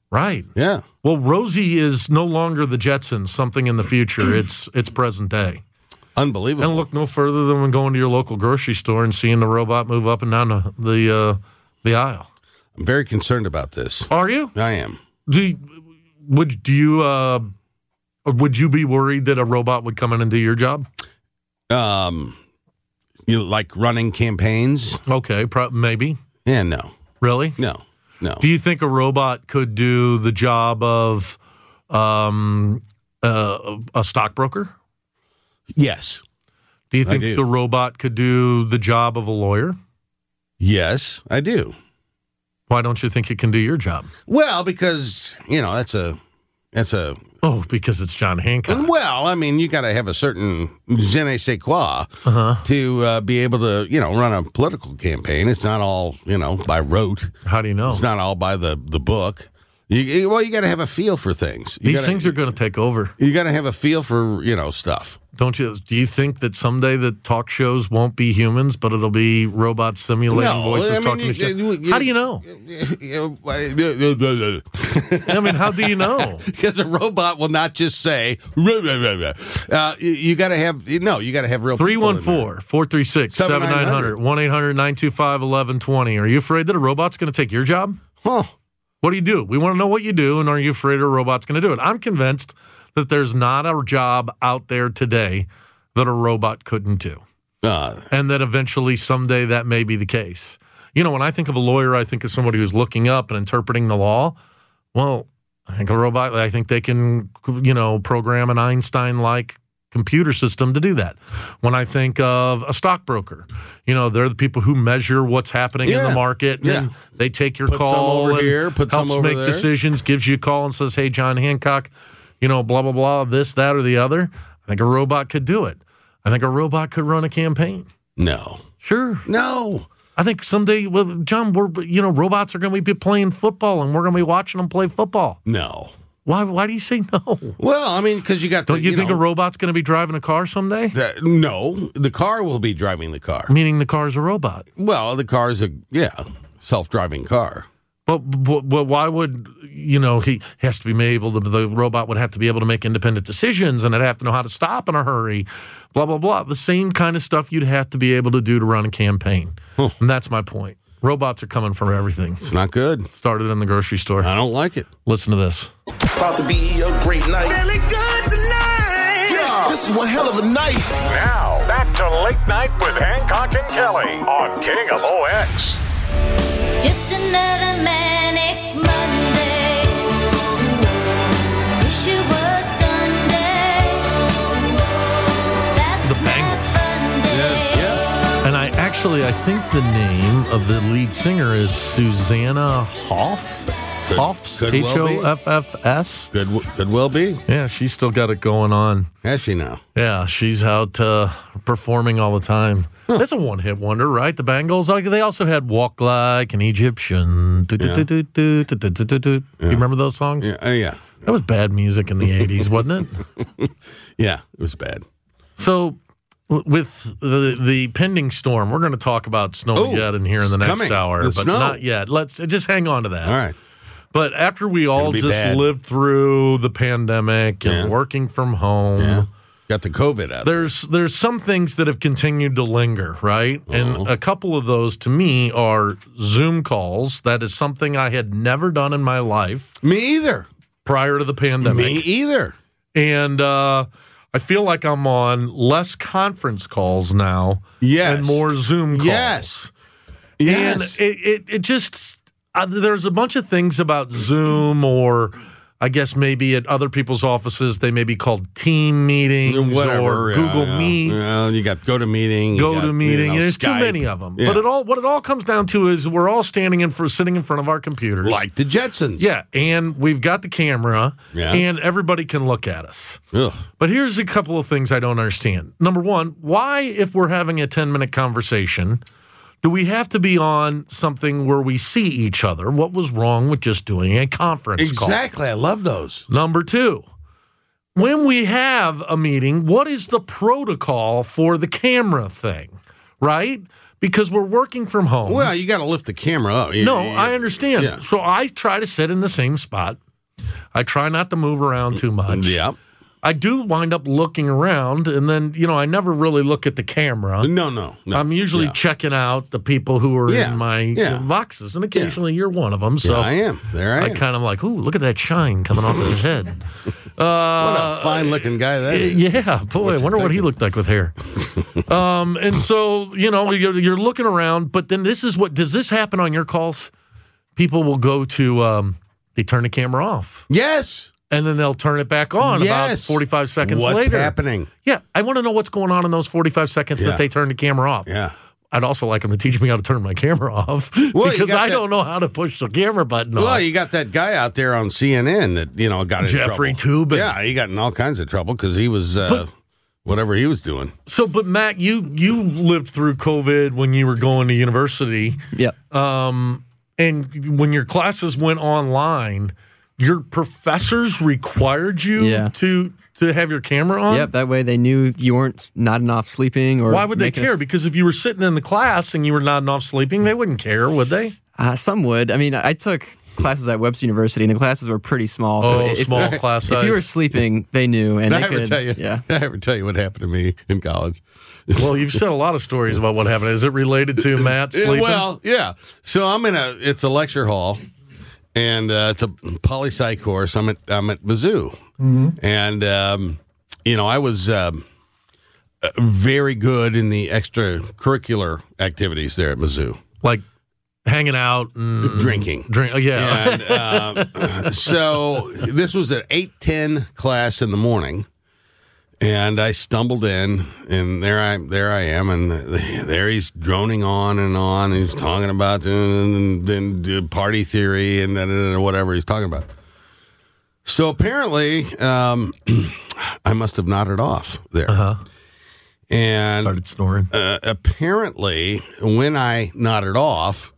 S16: Right.
S17: Yeah.
S16: Well, Rosie is no longer the Jetsons, something in the future. It's it's present day.
S17: Unbelievable.
S16: And look no further than when going to your local grocery store and seeing the robot move up and down the the, uh, the aisle.
S17: I'm very concerned about this.
S16: Are you?
S17: I am.
S16: Do you, would do you uh, would you be worried that a robot would come in and do your job?
S17: Um, you like running campaigns?
S16: Okay, pro- maybe.
S17: Yeah, no.
S16: Really?
S17: No, no.
S16: Do you think a robot could do the job of um, uh, a stockbroker?
S17: Yes.
S16: Do you think
S17: do.
S16: the robot could do the job of a lawyer?
S17: Yes, I do.
S16: Why don't you think it can do your job?
S17: Well, because, you know, that's a, that's a...
S16: Oh, because it's John Hancock.
S17: Well, I mean, you got to have a certain je ne sais quoi
S16: uh-huh.
S17: to uh, be able to, you know, run a political campaign. It's not all, you know, by rote.
S16: How do you know?
S17: It's not all by the, the book. You, well, you got to have a feel for things. You
S16: These
S17: gotta,
S16: things are going to take over.
S17: You got to have a feel for, you know, stuff.
S16: Don't you? Do you think that someday the talk shows won't be humans, but it'll be robots simulating
S17: no,
S16: voices
S17: I mean,
S16: talking
S17: you,
S16: to each
S17: you,
S16: other?
S17: you,
S16: How do you know? I mean, how do you know?
S17: Because a robot will not just say, uh, you, you got to have, no, you got to have real
S16: three one four, four three six, seven nine zero zero, one eight hundred, nine two five, eleven twenty. Are you afraid that a robot's going to take your job?
S17: Huh.
S16: What do you do? We want to know what you do, and are you afraid a robot's going to do it? I'm convinced that there's not a job out there today that a robot couldn't do.
S17: Uh,
S16: and that eventually, someday, that may be the case. You know, when I think of a lawyer, I think of somebody who's looking up and interpreting the law. Well, I think a robot, I think they can, you know, program an Einstein-like computer system to do that. When I think of a stockbroker, you know, they're the people who measure what's happening
S17: yeah.
S16: in the market. And
S17: yeah.
S16: they take your
S17: put
S16: call
S17: some over
S16: and
S17: here, put
S16: helps
S17: some over
S16: make
S17: there.
S16: decisions, gives you a call and says, hey, John Hancock, you know, blah, blah, blah, this, that, or the other. I think a robot could do it. I think a robot could run a campaign.
S17: No.
S16: Sure.
S17: No.
S16: I think someday, well, John, we're, you know, robots are going to be playing football and we're going to be watching them play football.
S17: No.
S16: Why Why do you say no?
S17: Well, I mean, because you got the,
S16: Don't you,
S17: you
S16: think
S17: know,
S16: a robot's going to be driving a car someday?
S17: The, no. The car will be driving the car.
S16: Meaning the car's a robot.
S17: Well, the car's a, yeah, self-driving car.
S16: But, but, but why would, you know, he has to be able to, the robot would have to be able to make independent decisions and it'd have to know how to stop in a hurry, blah, blah, blah. The same kind of stuff you'd have to be able to do to run a campaign. Huh. And that's my point. Robots are coming for everything.
S17: It's not good.
S16: Started in the grocery store.
S17: I don't like it.
S16: Listen to this.
S11: About to be a great night. Feeling good tonight. Yeah, this is one hell of a night.
S14: Now, back to Late Night with Hancock and Kelly on King of O X.
S12: It's just another manic Monday. Wish it was Sunday. That's
S16: the Bengals.
S17: Yeah, yeah.
S16: And I actually, I think the name of the lead singer is Susanna Hoff.
S17: Could,
S16: Hoffs,
S17: could
S16: H
S17: well
S16: O F F S.
S17: Could, could well be.
S16: Yeah, she's still got it going on.
S17: Has she now?
S16: Yeah, she's out uh, performing all the time. Huh. That's a one-hit wonder, right? The Bengals. Like, they also had Walk Like an Egyptian.
S17: Yeah.
S16: You remember those songs?
S17: Yeah, uh, yeah.
S16: That was bad music in the eighties, wasn't it?
S17: Yeah, it was bad.
S16: So, with the the pending storm, we're going to talk about Snowmageddon here in the next
S17: coming.
S16: hour,
S17: The
S16: but
S17: snow.
S16: not yet. Let's just hang on to that.
S17: All right.
S16: But after we all
S17: be
S16: just
S17: bad.
S16: lived through the pandemic and
S17: Yeah.
S16: working from home,
S17: Yeah. Got the COVID out.
S16: there's there's some things that have continued to linger, right?
S17: Uh-huh.
S16: And a couple of those to me are Zoom calls. That is something I had never done in my life
S17: Me either.
S16: prior to the pandemic.
S17: Me either.
S16: And uh, I feel like I'm on less conference calls now
S17: Yes.
S16: and more Zoom calls.
S17: Yes. Yes.
S16: And it, it, it just, uh, there's a bunch of things about Zoom, or I guess maybe at other people's offices, they may be called team meetings
S17: Whatever,
S16: or
S17: yeah,
S16: Google
S17: yeah.
S16: Meets.
S17: Well, you got go to meeting. you
S16: Go
S17: got,
S16: to meeting.
S17: You know,
S16: There's too
S17: Skype.
S16: many of them.
S17: Yeah.
S16: But it all what it all comes down to is we're all standing in for sitting in front of our computers.
S17: Like the Jetsons.
S16: Yeah, and we've got the camera,
S17: Yeah.
S16: and everybody can look at us.
S17: Ugh.
S16: But here's a couple of things I don't understand. Number one, why, if we're having a ten-minute conversation, do we have to be on something where we see each other? What was wrong with just doing a conference call?
S17: Exactly. I love those.
S16: Number two, when we have a meeting, what is the protocol for the camera thing? right? Because we're working from home.
S17: Well, you got to lift the camera up. You,
S16: no,
S17: you,
S16: I understand.
S17: Yeah.
S16: So I try to sit in the same spot. I try not to move around too much.
S17: Yeah.
S16: I do wind up looking around, and then, you know, I never really look at the camera.
S17: No, no, no.
S16: I'm usually
S17: yeah.
S16: checking out the people who are
S17: yeah.
S16: in my
S17: yeah.
S16: boxes, and occasionally
S17: yeah.
S16: you're one of them. So
S17: yeah, I am. There I,
S16: I
S17: am.
S16: kind of like, ooh, look at that shine coming off of his head. Uh,
S17: what a fine-looking guy that is.
S16: Yeah, boy, I wonder what he looked like with hair. um, and so, you know, you're, you're looking around, but then this is what, does this happen on your calls? People will go to, um, they turn the camera off.
S17: Yes.
S16: And then they'll turn it back on
S17: yes.
S16: about forty-five seconds
S17: what's
S16: later.
S17: What's happening?
S16: Yeah, I want to know what's going on in those forty-five seconds
S17: yeah.
S16: that they turn the camera off.
S17: Yeah.
S16: I'd also like them to teach me how to turn my camera off
S17: well,
S16: because I
S17: that,
S16: don't know how to push the camera button
S17: well,
S16: off.
S17: Well, you got that guy out there on C N N that, you know, got in
S16: Jeffrey
S17: trouble.
S16: Toobin.
S17: Yeah, he got in all kinds of trouble because he was uh, but, whatever he was doing.
S16: So, but Matt, you you lived through COVID when you were going to university.
S13: Yep.
S16: Um, and when your classes went online, your professors required you
S13: yeah.
S16: to to have your camera on?
S13: Yep, that way they knew you weren't nodding off sleeping. Or
S16: why would they care? Us... Because if you were sitting in the class and you were nodding off sleeping, they wouldn't care, would they?
S13: Uh, some would. I mean, I took classes at Webster University, and the classes were pretty small. So
S16: oh,
S13: if,
S16: small class size.
S13: If you were sleeping, they knew. And
S17: did
S13: they
S17: I ever
S13: could,
S17: tell you?
S13: Yeah.
S17: Did I ever tell you what happened to me in college?
S16: Well, you've said a lot of stories about what happened. Is it related to Matt sleeping?
S17: Well, yeah. So I'm in a, it's a lecture hall. And uh, it's a poli-sci course. I'm at I'm at Mizzou,
S16: mm-hmm.
S17: and um, you know I was um, very good in the extracurricular activities there at Mizzou,
S16: like hanging out, and
S17: drinking,
S16: drink. Oh, yeah.
S17: And, uh, so this was an eight ten class in the morning, and I stumbled in, and there I there I am, and there he's droning on and on. And he's talking about and then party theory and, and whatever he's talking about. So apparently, um, I must have nodded off there,
S16: uh-huh.
S17: and
S16: started snoring.
S17: Uh, apparently, when I nodded off,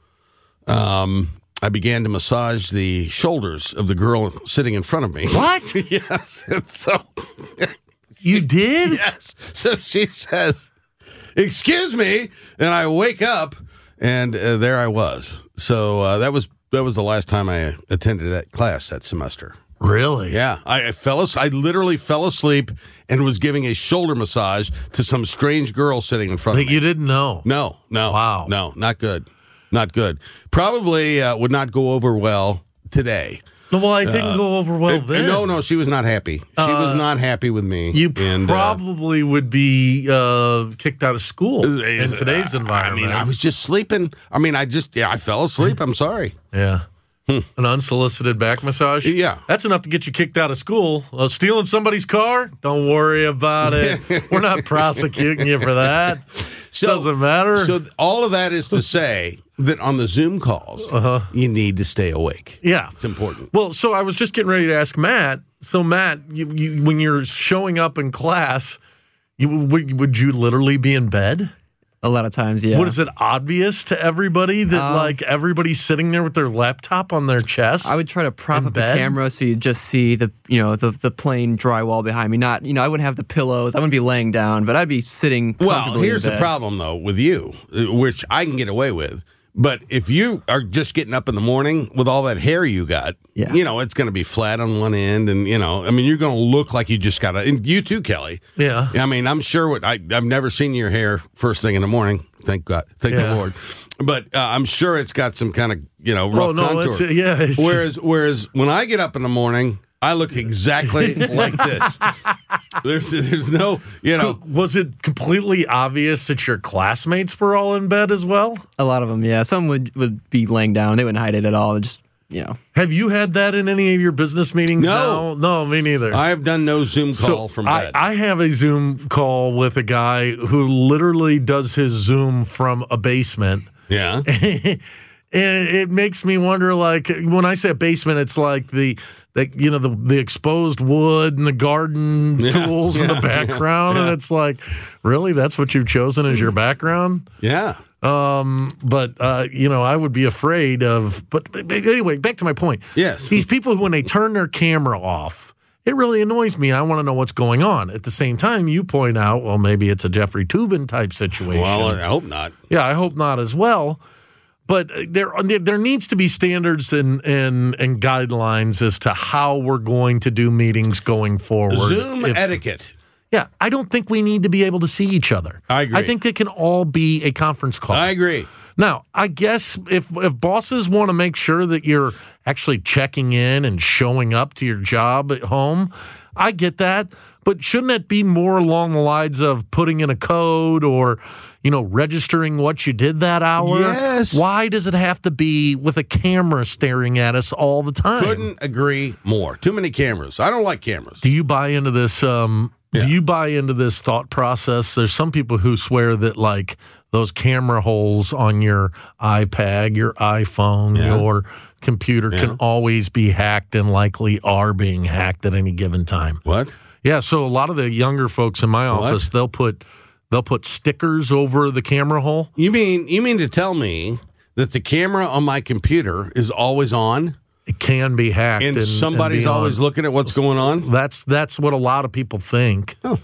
S17: um, I began to massage the shoulders of the girl sitting in front of me.
S16: What?
S17: Yes. So.
S16: You did?
S17: Yes. So she says, "Excuse me," and I wake up, and uh, there I was. So uh, that was that was the last time I attended that class that semester.
S16: Really?
S17: Yeah. I, I fell. I literally fell asleep and was giving a shoulder massage to some strange girl sitting in front
S16: that
S17: of me.
S16: You didn't know?
S17: No. No.
S16: Wow.
S17: No. Not good. Not good. Probably uh, would not go over well today.
S16: Well, I didn't uh, go over well
S17: it,
S16: then.
S17: No, no, she was not happy. She uh, was not happy with me.
S16: You
S17: and,
S16: probably uh, would be uh, kicked out of school in today's environment.
S17: I mean, I was just sleeping. I mean, I just, yeah, I fell asleep. I'm sorry.
S16: Yeah.
S17: Hmm.
S16: An unsolicited back massage?
S17: Yeah.
S16: That's enough to get you kicked out of school. Uh, stealing somebody's car? Don't worry about it. We're not prosecuting you for that. So, doesn't matter.
S17: So all of that is to say that on the Zoom calls,
S16: uh-huh.
S17: you need to stay awake.
S16: Yeah.
S17: It's important.
S16: Well, so I was just getting ready to ask Matt. So, Matt, you, you, when you're showing up in class, you, would, would you literally be in bed?
S13: A lot of times, yeah.
S16: What, is it obvious to everybody that,
S13: um,
S16: like, everybody's sitting there with their laptop on their chest?
S13: I would try to prop up
S16: bed?
S13: the camera so you just see the, you know, the the plain drywall behind me. Not, you know, I wouldn't have the pillows. I wouldn't be laying down, but I'd be sitting comfortably
S17: Well, here's
S13: in
S17: the
S13: bed.
S17: problem, though, with you, which I can get away with. But if you are just getting up in the morning with all that hair you got,
S13: yeah.
S17: you know, it's going to be flat on one end. And, you know, I mean, you're going to look like you just got a, and you too, Kelly.
S16: Yeah.
S17: I mean, I'm sure what I, I've never seen your hair first thing in the morning. Thank God. Thank
S16: Yeah.
S17: the Lord. But uh, I'm sure it's got some kind of, you know, rough
S16: Oh, no,
S17: contour.
S16: it's, uh, yeah. It's,
S17: Whereas, whereas when I get up in the morning, I look exactly like this. There's, there's no, you know.
S16: Was it completely obvious that your classmates were all in bed as well?
S13: A lot of them, yeah. Some would, would be laying down. They wouldn't hide it at all. They just, you know.
S16: Have you had that in any of your business meetings?
S17: No.
S16: No, no me neither.
S17: I have done no Zoom call
S16: so
S17: from
S16: I,
S17: bed.
S16: I have a Zoom call with a guy who literally does his Zoom from a basement.
S17: Yeah.
S16: And it makes me wonder, like, when I say a basement, it's like the, the you know, the, the exposed wood and the garden
S17: Yeah,
S16: tools in
S17: yeah,
S16: the background.
S17: yeah, yeah.
S16: And it's like, really? That's what you've chosen as your background?
S17: Yeah.
S16: Um, but, uh, you know, I would be afraid of, but, but anyway, back to my point.
S17: Yes.
S16: These people who, when they turn their camera off, it really annoys me. I want to know what's going on. At the same time, you point out, well, maybe it's a Jeffrey Toobin type situation.
S17: Well, I hope not.
S16: Yeah, I hope not as well. But there there needs to be standards and, and, and guidelines as to how we're going to do meetings going forward.
S17: Zoom
S16: if,
S17: etiquette.
S16: Yeah, I don't think we need to be able to see each other.
S17: I agree.
S16: I think it can all be a conference call.
S17: I agree.
S16: Now, I guess if if bosses want to make sure that you're actually checking in and showing up to your job at home, I get that. But shouldn't it be more along the lines of putting in a code or, you know, registering what you did that hour?
S17: Yes.
S16: Why does it have to be with a camera staring at us all the time?
S17: Couldn't agree more. Too many cameras. I don't like cameras.
S16: Do you buy into this? Um,
S17: Yeah.
S16: Do you buy into this thought process? There's some people who swear that, like, those camera holes on your iPad, your iPhone,
S17: Yeah.
S16: your computer
S17: Yeah.
S16: can always be hacked and likely are being hacked at any given time.
S17: What?
S16: Yeah, so a lot of the younger folks in my office,
S17: What?
S16: they'll put they'll put stickers over the camera hole.
S17: You mean you mean to tell me that the camera on my computer is always on?
S16: It can be hacked,
S17: And,
S16: and
S17: somebody's
S16: and be
S17: always
S16: on.
S17: looking at what's going on?
S16: That's that's what a lot of people think.
S17: Oh.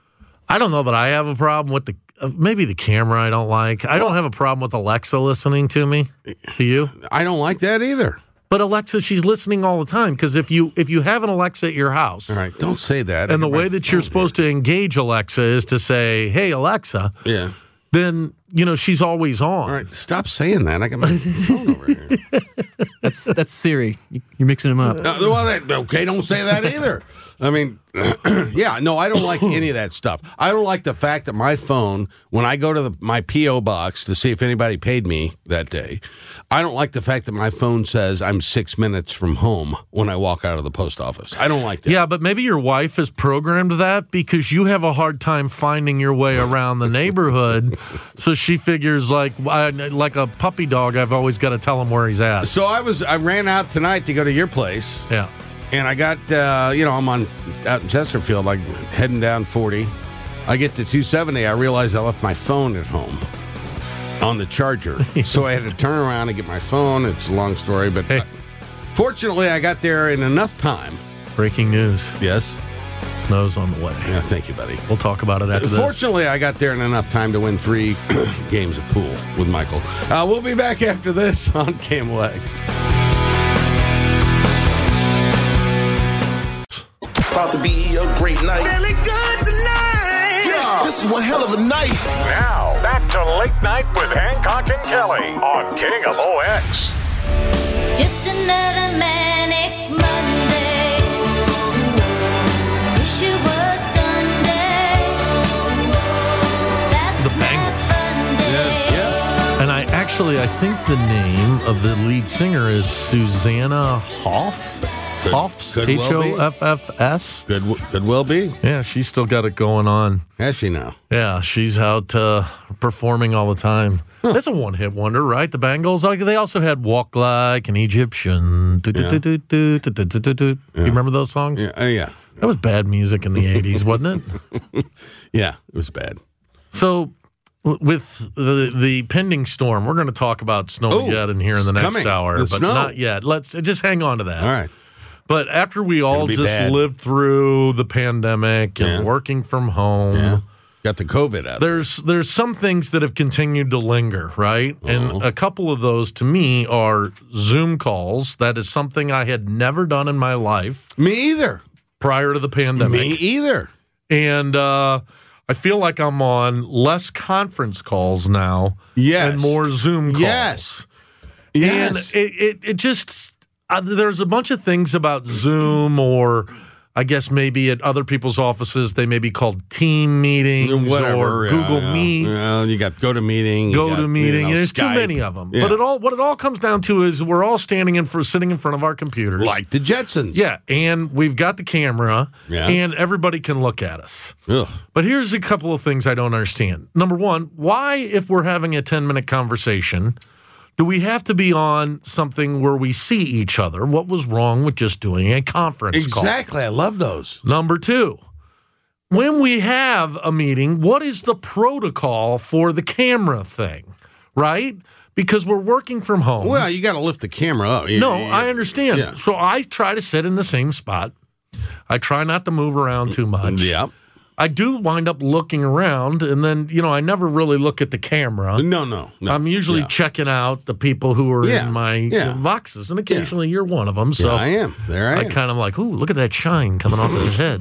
S16: I don't know that I have a problem with the uh, maybe the camera I don't like. I don't have a problem with Alexa listening to me. Do you?
S17: I don't like that either.
S16: But Alexa, she's listening all the time because if you if you have an Alexa at your house,
S17: All right, don't say that.
S16: and
S17: I
S16: the
S17: got my
S16: way that you're
S17: phone
S16: supposed to engage Alexa is to say, "Hey Alexa,"
S17: here. Yeah.
S16: then you know she's always on.
S17: All right, stop saying that. I got my phone over here.
S13: That's that's Siri. You- You're mixing them up.
S17: Uh, well, that, okay, don't say that either. I mean, yeah, no, I don't like any of that stuff. I don't like the fact that my phone, when I go to the, my P O box to see if anybody paid me that day, I don't like the fact that my phone says I'm six minutes from home when I walk out of the post office. I don't like that.
S16: Yeah, but maybe your wife has programmed that because you have a hard time finding your way around the neighborhood. So she figures like I- like a puppy dog, I've always got to tell him where he's at.
S17: So I was, I ran out tonight to go to your place.
S16: Yeah.
S17: And I got, uh, you know, I'm on out in Chesterfield, like heading down forty. I get to two seventy. I realize I left my phone at home on the charger. So I had to turn around and get my phone. It's a long story, but
S16: Hey.
S17: fortunately I got there in enough time.
S16: Breaking news.
S17: Yes.
S16: Snow's on the way.
S17: Yeah, thank you, buddy.
S16: We'll talk about it after this.
S17: Fortunately, I got there in enough time to win three games of pool with Michael. Uh, we'll be back after this on K M O X.
S11: About to be a great night. Feeling good tonight. Yeah, this is one hell of a night.
S14: Now, back to Late Night with Hancock and Kelly on King of O X.
S12: It's just another manic Monday. Wish it was Sunday. That's
S16: The Bangles.
S12: fun day.
S17: Yeah.
S16: And I actually, I think the name of the lead singer is Susanna Hoff.
S17: Could-
S16: Hoffs,
S17: could
S16: H
S17: well be.
S16: O F F S.
S17: Could, could well be.
S16: Yeah, she's still got it going on.
S17: Has she now?
S16: Yeah, she's out uh, performing all the time. That's a one-hit wonder, right? The Bangles. Like they also had "Walk Like an Egyptian." Do, do,
S17: Yeah.
S16: do, do, do, do, do, do, do. You remember those songs?
S17: Yeah, uh, yeah.
S16: That was bad music in the eighties, wasn't it?
S17: Yeah, it was bad.
S16: So, w- with the the pending storm, we're going to talk about snow
S17: Oh,
S16: yet in here in the
S17: it's
S16: next
S17: coming.
S16: hour,
S17: The
S16: but
S17: snow.
S16: not yet. Let's just hang on to that.
S17: All right.
S16: But after we all
S17: be
S16: just
S17: bad.
S16: lived through the pandemic and
S17: Yeah.
S16: working from home,
S17: Yeah. Got the COVID out.
S16: there's there's some things that have continued to linger, right? And
S17: Uh-huh.
S16: a couple of those to me are Zoom calls. That is something I had never done in my life
S17: Me either.
S16: prior to the pandemic.
S17: Me either.
S16: And uh, I feel like I'm on less conference calls now
S17: Yes.
S16: and more Zoom calls.
S17: Yes. Yes.
S16: And it, it, it just, uh, there's a bunch of things about Zoom or I guess maybe at other people's offices, they may be called team meetings
S17: Whatever,
S16: or
S17: yeah,
S16: Google
S17: yeah.
S16: Meets.
S17: Well, you got go to meeting. you
S16: Go
S17: got,
S16: to meeting.
S17: you know,
S16: There's too
S17: Skype.
S16: many of them.
S17: Yeah.
S16: But it all what it all comes down to is we're all standing in for sitting in front of our computers.
S17: Like the Jetsons.
S16: Yeah, and we've got the camera,
S17: Yeah.
S16: and everybody can look at us.
S17: Ugh.
S16: But here's a couple of things I don't understand. Number one, why, if we're having a ten-minute conversation, do we have to be on something where we see each other? What was wrong with just doing a conference call?
S17: Exactly. I love those.
S16: Number two, when we have a meeting, what is the protocol for the camera thing, right? Because we're working from home.
S17: Well, you got to lift the camera up. You-
S16: No,
S17: you-
S16: I understand.
S17: Yeah.
S16: So I try to sit in the same spot. I try not to move around too much.
S17: Yeah.
S16: I do wind up looking around, and then, you know, I never really look at the camera.
S17: No, no, no.
S16: I'm usually
S17: yeah.
S16: checking out the people who are
S17: Yeah,
S16: in my
S17: yeah.
S16: uh, boxes, and occasionally
S17: Yeah.
S16: you're one of them. So
S17: Yeah, I am. There I
S16: I
S17: am.
S16: kind of like, ooh, look at that shine coming off of his head.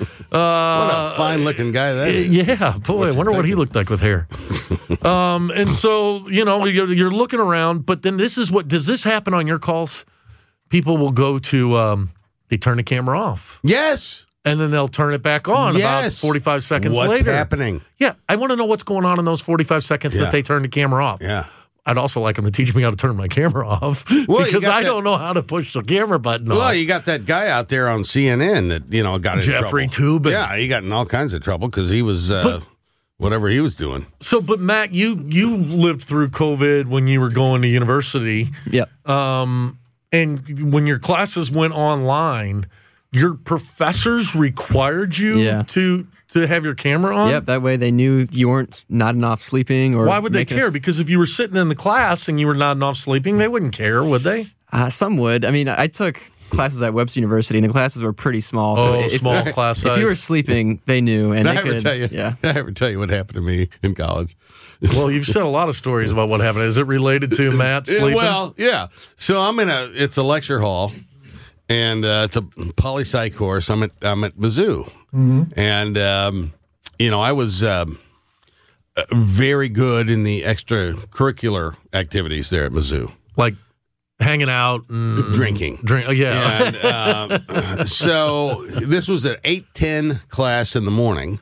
S16: Uh,
S17: What a fine-looking guy that is.
S16: Yeah, boy, I wonder what he looked like with hair. um, and so, you know, you're, you're looking around, but then this is what, does this happen on your calls? People will go to, um, they turn the camera off.
S17: Yes.
S16: And then they'll turn it back on about
S17: Yes.
S16: forty-five seconds
S17: What's
S16: later.
S17: happening?
S16: Yeah, I want to know what's going on in those forty-five seconds
S17: Yeah.
S16: that they turn the camera off.
S17: Yeah.
S16: I'd also like them to teach me how to turn my camera off
S17: Well, you
S16: because
S17: got
S16: I
S17: that-
S16: don't know how to push the camera button
S17: Well,
S16: off.
S17: you got that guy out there on C N N that, you know, got in
S16: Jeffrey
S17: trouble.
S16: Toobin.
S17: Yeah, he got in all kinds of trouble because he was, uh,
S16: But-
S17: whatever he was doing.
S16: So, but Matt, you you lived through COVID when you were going to university.
S13: Yep.
S16: Um, and when your classes went online, your professors required you
S13: Yeah.
S16: to to have your camera on?
S13: Yep, that way they knew you weren't nodding off sleeping or
S16: Why would they
S13: making
S16: care?
S13: us-
S16: Because if you were sitting in the class and you were nodding off sleeping, they wouldn't care, would they?
S13: Uh, some would. I mean, I took classes at Webster University, and the classes were pretty small. So
S16: Oh,
S13: if,
S16: small class
S13: If
S16: size.
S13: you were sleeping, they knew, and
S17: Did I
S13: they
S17: ever
S13: could.
S17: tell you?
S13: Yeah.
S17: Did I ever tell you what happened to me in college?
S16: Well, you've said a lot of stories about what happened. Is it related to Matt
S17: Yeah,
S16: sleeping?
S17: well, yeah. So I'm in a, it's a lecture hall, and uh, it's a poli sci course. I'm at, I'm at Mizzou, and um, you know, I was um, uh, very good in the extracurricular activities there at Mizzou.
S16: Like hanging out and
S17: Drinking.
S16: Drink, oh, yeah.
S17: And uh, so this was an eight ten class in the morning,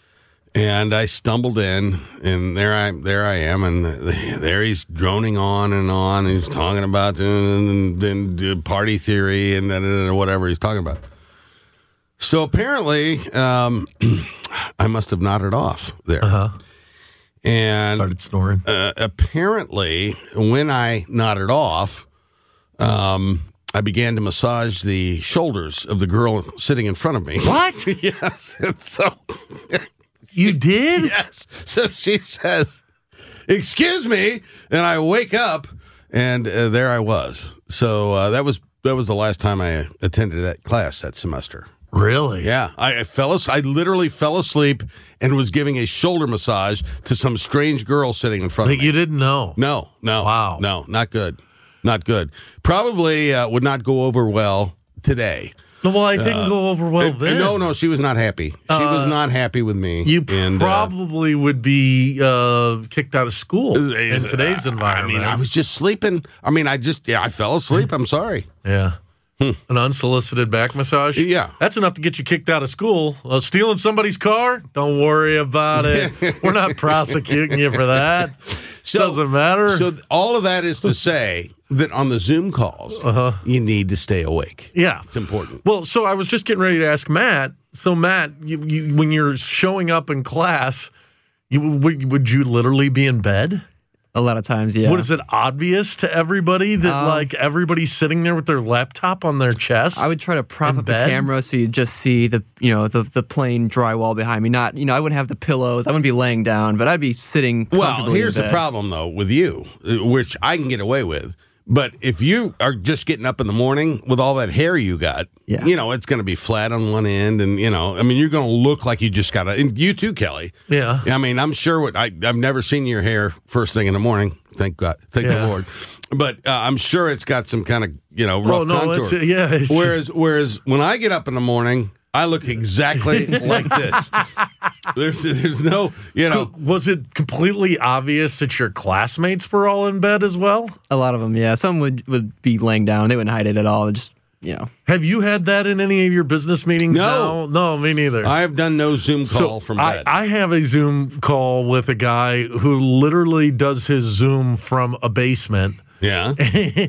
S17: and I stumbled in, and there I there I am, and there he's droning on and on. And he's talking about and then party theory and, and whatever he's talking about. So apparently, um, I must have nodded off there.
S16: Uh-huh.
S17: And
S16: started snoring.
S17: Uh, apparently, when I nodded off, um, I began to massage the shoulders of the girl sitting in front of me.
S16: What?
S17: Yes. And so
S16: you did?
S17: Yes. So she says, "Excuse me," and I wake up, and uh, there I was. So uh, that was that was the last time I attended that class that semester.
S16: Really?
S17: Yeah, I, I fell. as- I literally fell asleep and was giving a shoulder massage to some strange girl sitting in front
S16: That
S17: of me.
S16: you didn't know?
S17: No, no,
S16: Wow.
S17: no, not good, not good. Probably uh, would not go over well today.
S16: No, well, I didn't
S17: Uh,
S16: go over well
S17: uh,
S16: then.
S17: No, no, she was not happy. She
S16: Uh,
S17: was not happy with me.
S16: You
S17: and, uh,
S16: probably would be uh, kicked out of school in today's
S17: I
S16: environment.
S17: mean, I was just sleeping. I mean, I just, yeah, I fell asleep. I'm sorry.
S16: Yeah. An unsolicited back massage?
S17: Yeah.
S16: That's enough to get you kicked out of school. Uh, stealing somebody's car? Don't worry about it. We're not prosecuting you for that.
S17: So,
S16: Doesn't matter.
S17: So all of that is to say that on the Zoom calls,
S16: Uh-huh.
S17: you need to stay awake.
S16: Yeah.
S17: It's important.
S16: Well, so I was just getting ready to ask Matt. So, Matt, you, you, when you're showing up in class, you, would, would you literally be in bed?
S13: A lot of times, yeah.
S16: What is it obvious to everybody that
S13: Um,
S16: like everybody's sitting there with their laptop on their chest?
S13: I would try to prop
S16: in
S13: up
S16: bed?
S13: the camera so you just see the you know the the plain drywall behind me. Not you know I wouldn't have the pillows. I wouldn't be laying down, but I'd be sitting.
S17: Well,
S13: comfortably
S17: here's
S13: in
S17: the
S13: bed.
S17: problem, though, with you, uh, which I can get away with. But if you are just getting up in the morning with all that hair you got,
S13: Yeah.
S17: you know, it's going to be flat on one end. And, you know, I mean, you're going to look like you just got a, and you too, Kelly.
S16: Yeah.
S17: I mean, I'm sure what I, I've never seen your hair first thing in the morning. Thank God. Thank
S16: Yeah.
S17: the Lord. But uh, I'm sure it's got some kind of, you know, rough
S16: Oh, no,
S17: contour.
S16: it's- yeah, it's-
S17: whereas, whereas when I get up in the morning, I look exactly like this. There's, there's no, you know.
S16: Was it completely obvious that your classmates were all in bed as well?
S13: A lot of them, yeah. Some would would be laying down. They wouldn't hide it at all. Just you know.
S16: Have you had that in any of your business meetings?
S17: No.
S16: No, no me neither.
S17: I have done no Zoom call
S16: So
S17: from
S16: I,
S17: bed.
S16: I have a Zoom call with a guy who literally does his Zoom from a basement.
S17: Yeah.
S16: And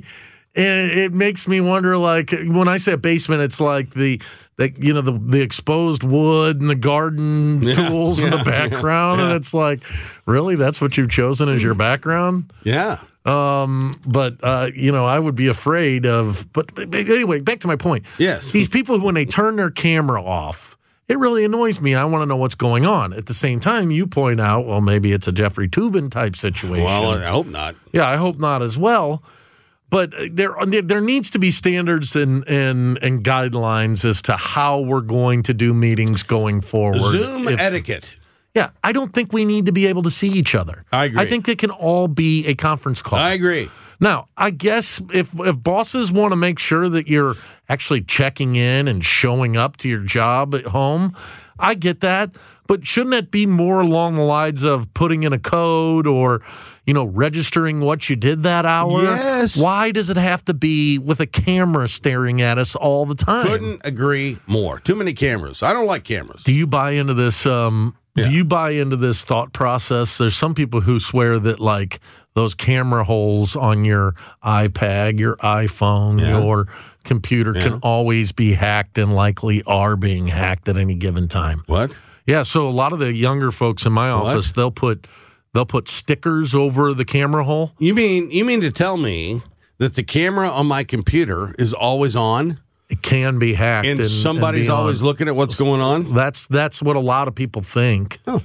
S16: it makes me wonder, like, when I say a basement, it's like the, the you know, the, the exposed wood and the garden
S17: Yeah,
S16: tools in
S17: yeah,
S16: the background.
S17: yeah, yeah.
S16: And it's like, really? That's what you've chosen as your background?
S17: Yeah.
S16: Um, but, uh, you know, I would be afraid of, but, but anyway, back to my point.
S17: Yes.
S16: These people, when they turn their camera off, it really annoys me. I want to know what's going on. At the same time, you point out, well, maybe it's a Jeffrey Toobin type situation.
S17: Well, I hope not.
S16: Yeah, I hope not as well. But there, there needs to be standards and, and and guidelines as to how we're going to do meetings going forward.
S17: Zoom
S16: If,
S17: etiquette.
S16: Yeah, I don't think we need to be able to see each other.
S17: I agree.
S16: I think it can all be a conference call.
S17: I agree.
S16: Now, I guess if if bosses want to make sure that you're actually checking in and showing up to your job at home, I get that. But shouldn't it be more along the lines of putting in a code or, you know, registering what you did that hour?
S17: Yes.
S16: Why does it have to be with a camera staring at us all the time?
S17: Couldn't agree more. Too many cameras. I don't like cameras.
S16: Do you buy into this? Um,
S17: Yeah.
S16: Do you buy into this thought process? There's some people who swear that, like, those camera holes on your iPad, your iPhone,
S17: Yeah.
S16: your computer
S17: Yeah.
S16: can always be hacked and likely are being hacked at any given time.
S17: What?
S16: Yeah, so a lot of the younger folks in my
S17: What?
S16: office, they'll put they'll put stickers over the camera hole.
S17: You mean you mean to tell me that the camera on my computer is always on?
S16: It can be hacked,
S17: And,
S16: and
S17: somebody's
S16: and be
S17: always
S16: on.
S17: looking at what's going on?
S16: That's that's what a lot of people think.
S17: Oh.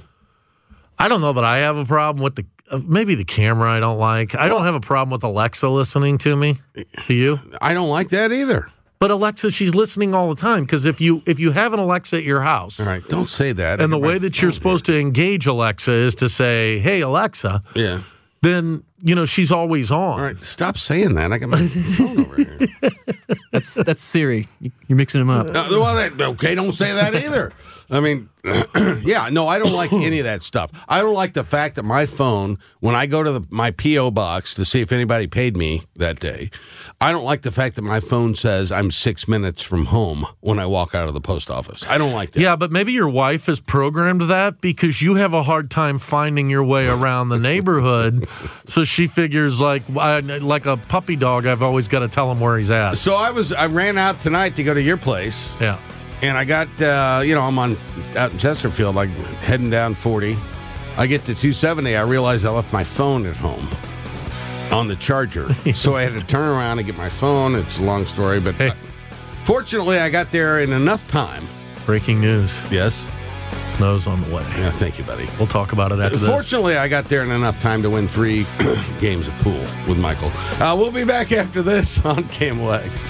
S16: I don't know that I have a problem with the uh, maybe the camera I don't like. I don't have a problem with Alexa listening to me. Do you?
S17: I don't like that either.
S16: But Alexa, she's listening all the time because if you if you have an Alexa at your house,
S17: All right, don't say that.
S16: and
S17: I
S16: the
S17: got
S16: way
S17: my
S16: that you're
S17: phone
S16: supposed to engage Alexa is to say, "Hey Alexa,"
S17: here. Yeah.
S16: then you know she's always on.
S17: All right, stop saying that. I got my phone over here.
S13: That's that's Siri. You- You're mixing them up.
S17: Uh, well, that, okay, don't say that either. I mean, yeah, no, I don't like any of that stuff. I don't like the fact that my phone, when I go to the, my P O box to see if anybody paid me that day, I don't like the fact that my phone says I'm six minutes from home when I walk out of the post office. I don't like that.
S16: Yeah, but maybe your wife has programmed that because you have a hard time finding your way around the neighborhood. So she figures like I, like a puppy dog, I've always got to tell him where he's at.
S17: So I was, I ran out tonight to go to your place.
S16: Yeah.
S17: And I got, uh, you know, I'm on out in Chesterfield, like heading down forty. I get to two seventy. I realize I left my phone at home on the charger. So I had to turn around and get my phone. It's a long story, but
S16: Hey.
S17: uh, fortunately I got there in enough time.
S16: Breaking news.
S17: Yes.
S16: Snow's on the way.
S17: Yeah, thank you, buddy.
S16: We'll talk about it after this.
S17: Fortunately, I got there in enough time to win three games of pool with Michael. Uh, we'll be back after this on K M O X.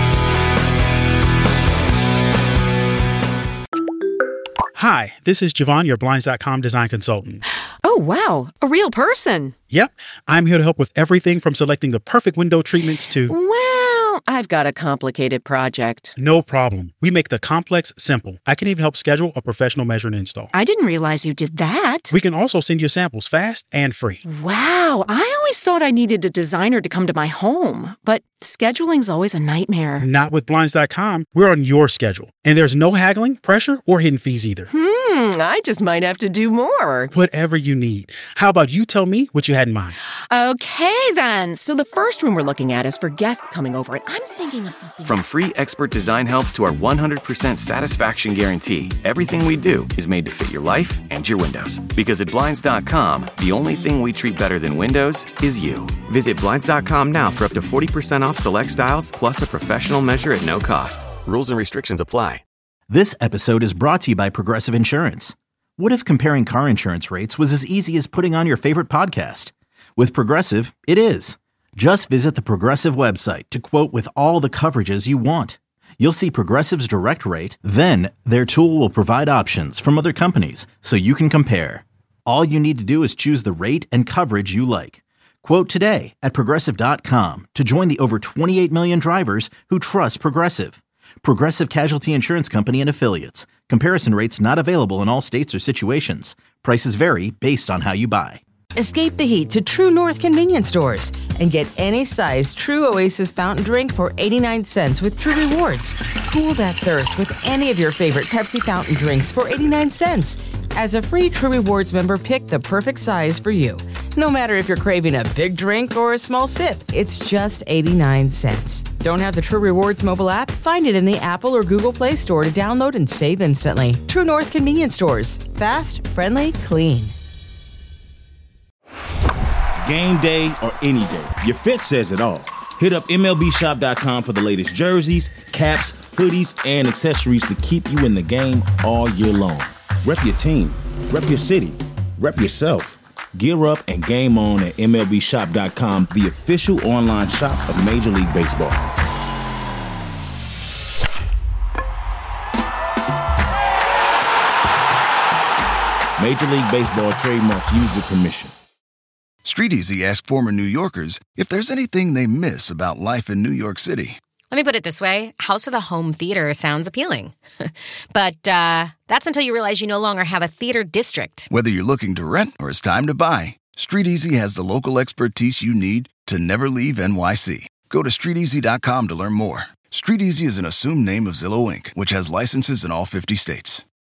S15: Hi, this is Javon, your Blinds dot com design consultant.
S20: Oh, wow. A real person.
S15: Yep, I'm here to help with everything from selecting the perfect window treatments to...
S20: Well, I've got a complicated project.
S15: No problem. We make the complex simple. I can even help schedule a professional measure and install.
S20: I didn't realize you did that.
S15: We can also send you samples fast and free.
S20: Wow. I always thought I needed a designer to come to my home, but scheduling's always a nightmare.
S15: Not with Blinds dot com. We're on your schedule. And there's no haggling, pressure, or hidden fees either.
S20: Hmm, I just might have to do more.
S15: Whatever you need. How about you tell me what you had in mind?
S20: Okay, then. So the first room we're looking at is for guests coming over, and I'm thinking of something.
S3: From free expert design help to our one hundred percent satisfaction guarantee, everything we do is made to fit your life and your windows. Because at Blinds dot com, the only thing we treat better than windows is you. Visit Blinds dot com now for up to forty percent off select styles, plus a professional measure at no cost. Rules and restrictions apply.
S9: This episode is brought to you by Progressive Insurance. What if comparing car insurance rates was as easy as putting on your favorite podcast? With Progressive, it is. Just visit the Progressive website to quote with all the coverages you want. You'll see Progressive's direct rate, then their tool will provide options from other companies so you can compare. All you need to do is choose the rate and coverage you like. Quote today at Progressive dot com to join the over twenty-eight million drivers who trust Progressive. Progressive Casualty Insurance Company and Affiliates. Comparison rates not available in all states or situations. Prices vary based on how you buy.
S23: Escape the heat to True North convenience stores and get any size True Oasis fountain drink for eighty-nine cents with True Rewards. Cool that thirst with any of your favorite Pepsi fountain drinks for eighty-nine cents. As a free True Rewards member, pick the perfect size for you. No matter if you're craving a big drink or a small sip, it's just eighty-nine cents. Don't have the True Rewards mobile app? Find it in the Apple or Google Play Store to download and save instantly. True North convenience stores. Fast, friendly, clean.
S24: Game day or any day, your fit says it all. Hit up M L B shop dot com for the latest jerseys, caps, hoodies, and accessories to keep you in the game all year long. Rep your team, rep your city, rep yourself. Gear up and game on at M L B shop dot com, the official online shop of Major League Baseball. Major League Baseball trademarks used with permission.
S1: StreetEasy asked former New Yorkers if there's anything they miss about life in New York City.
S2: Let me put it this way. House with a home theater sounds appealing. But uh, that's until you realize you no longer have a theater district.
S1: Whether you're looking to rent or it's time to buy, StreetEasy has the local expertise you need to never leave N Y C. Go to street easy dot com to learn more. StreetEasy is an assumed name of Zillow Incorporated, which has licenses in all fifty states.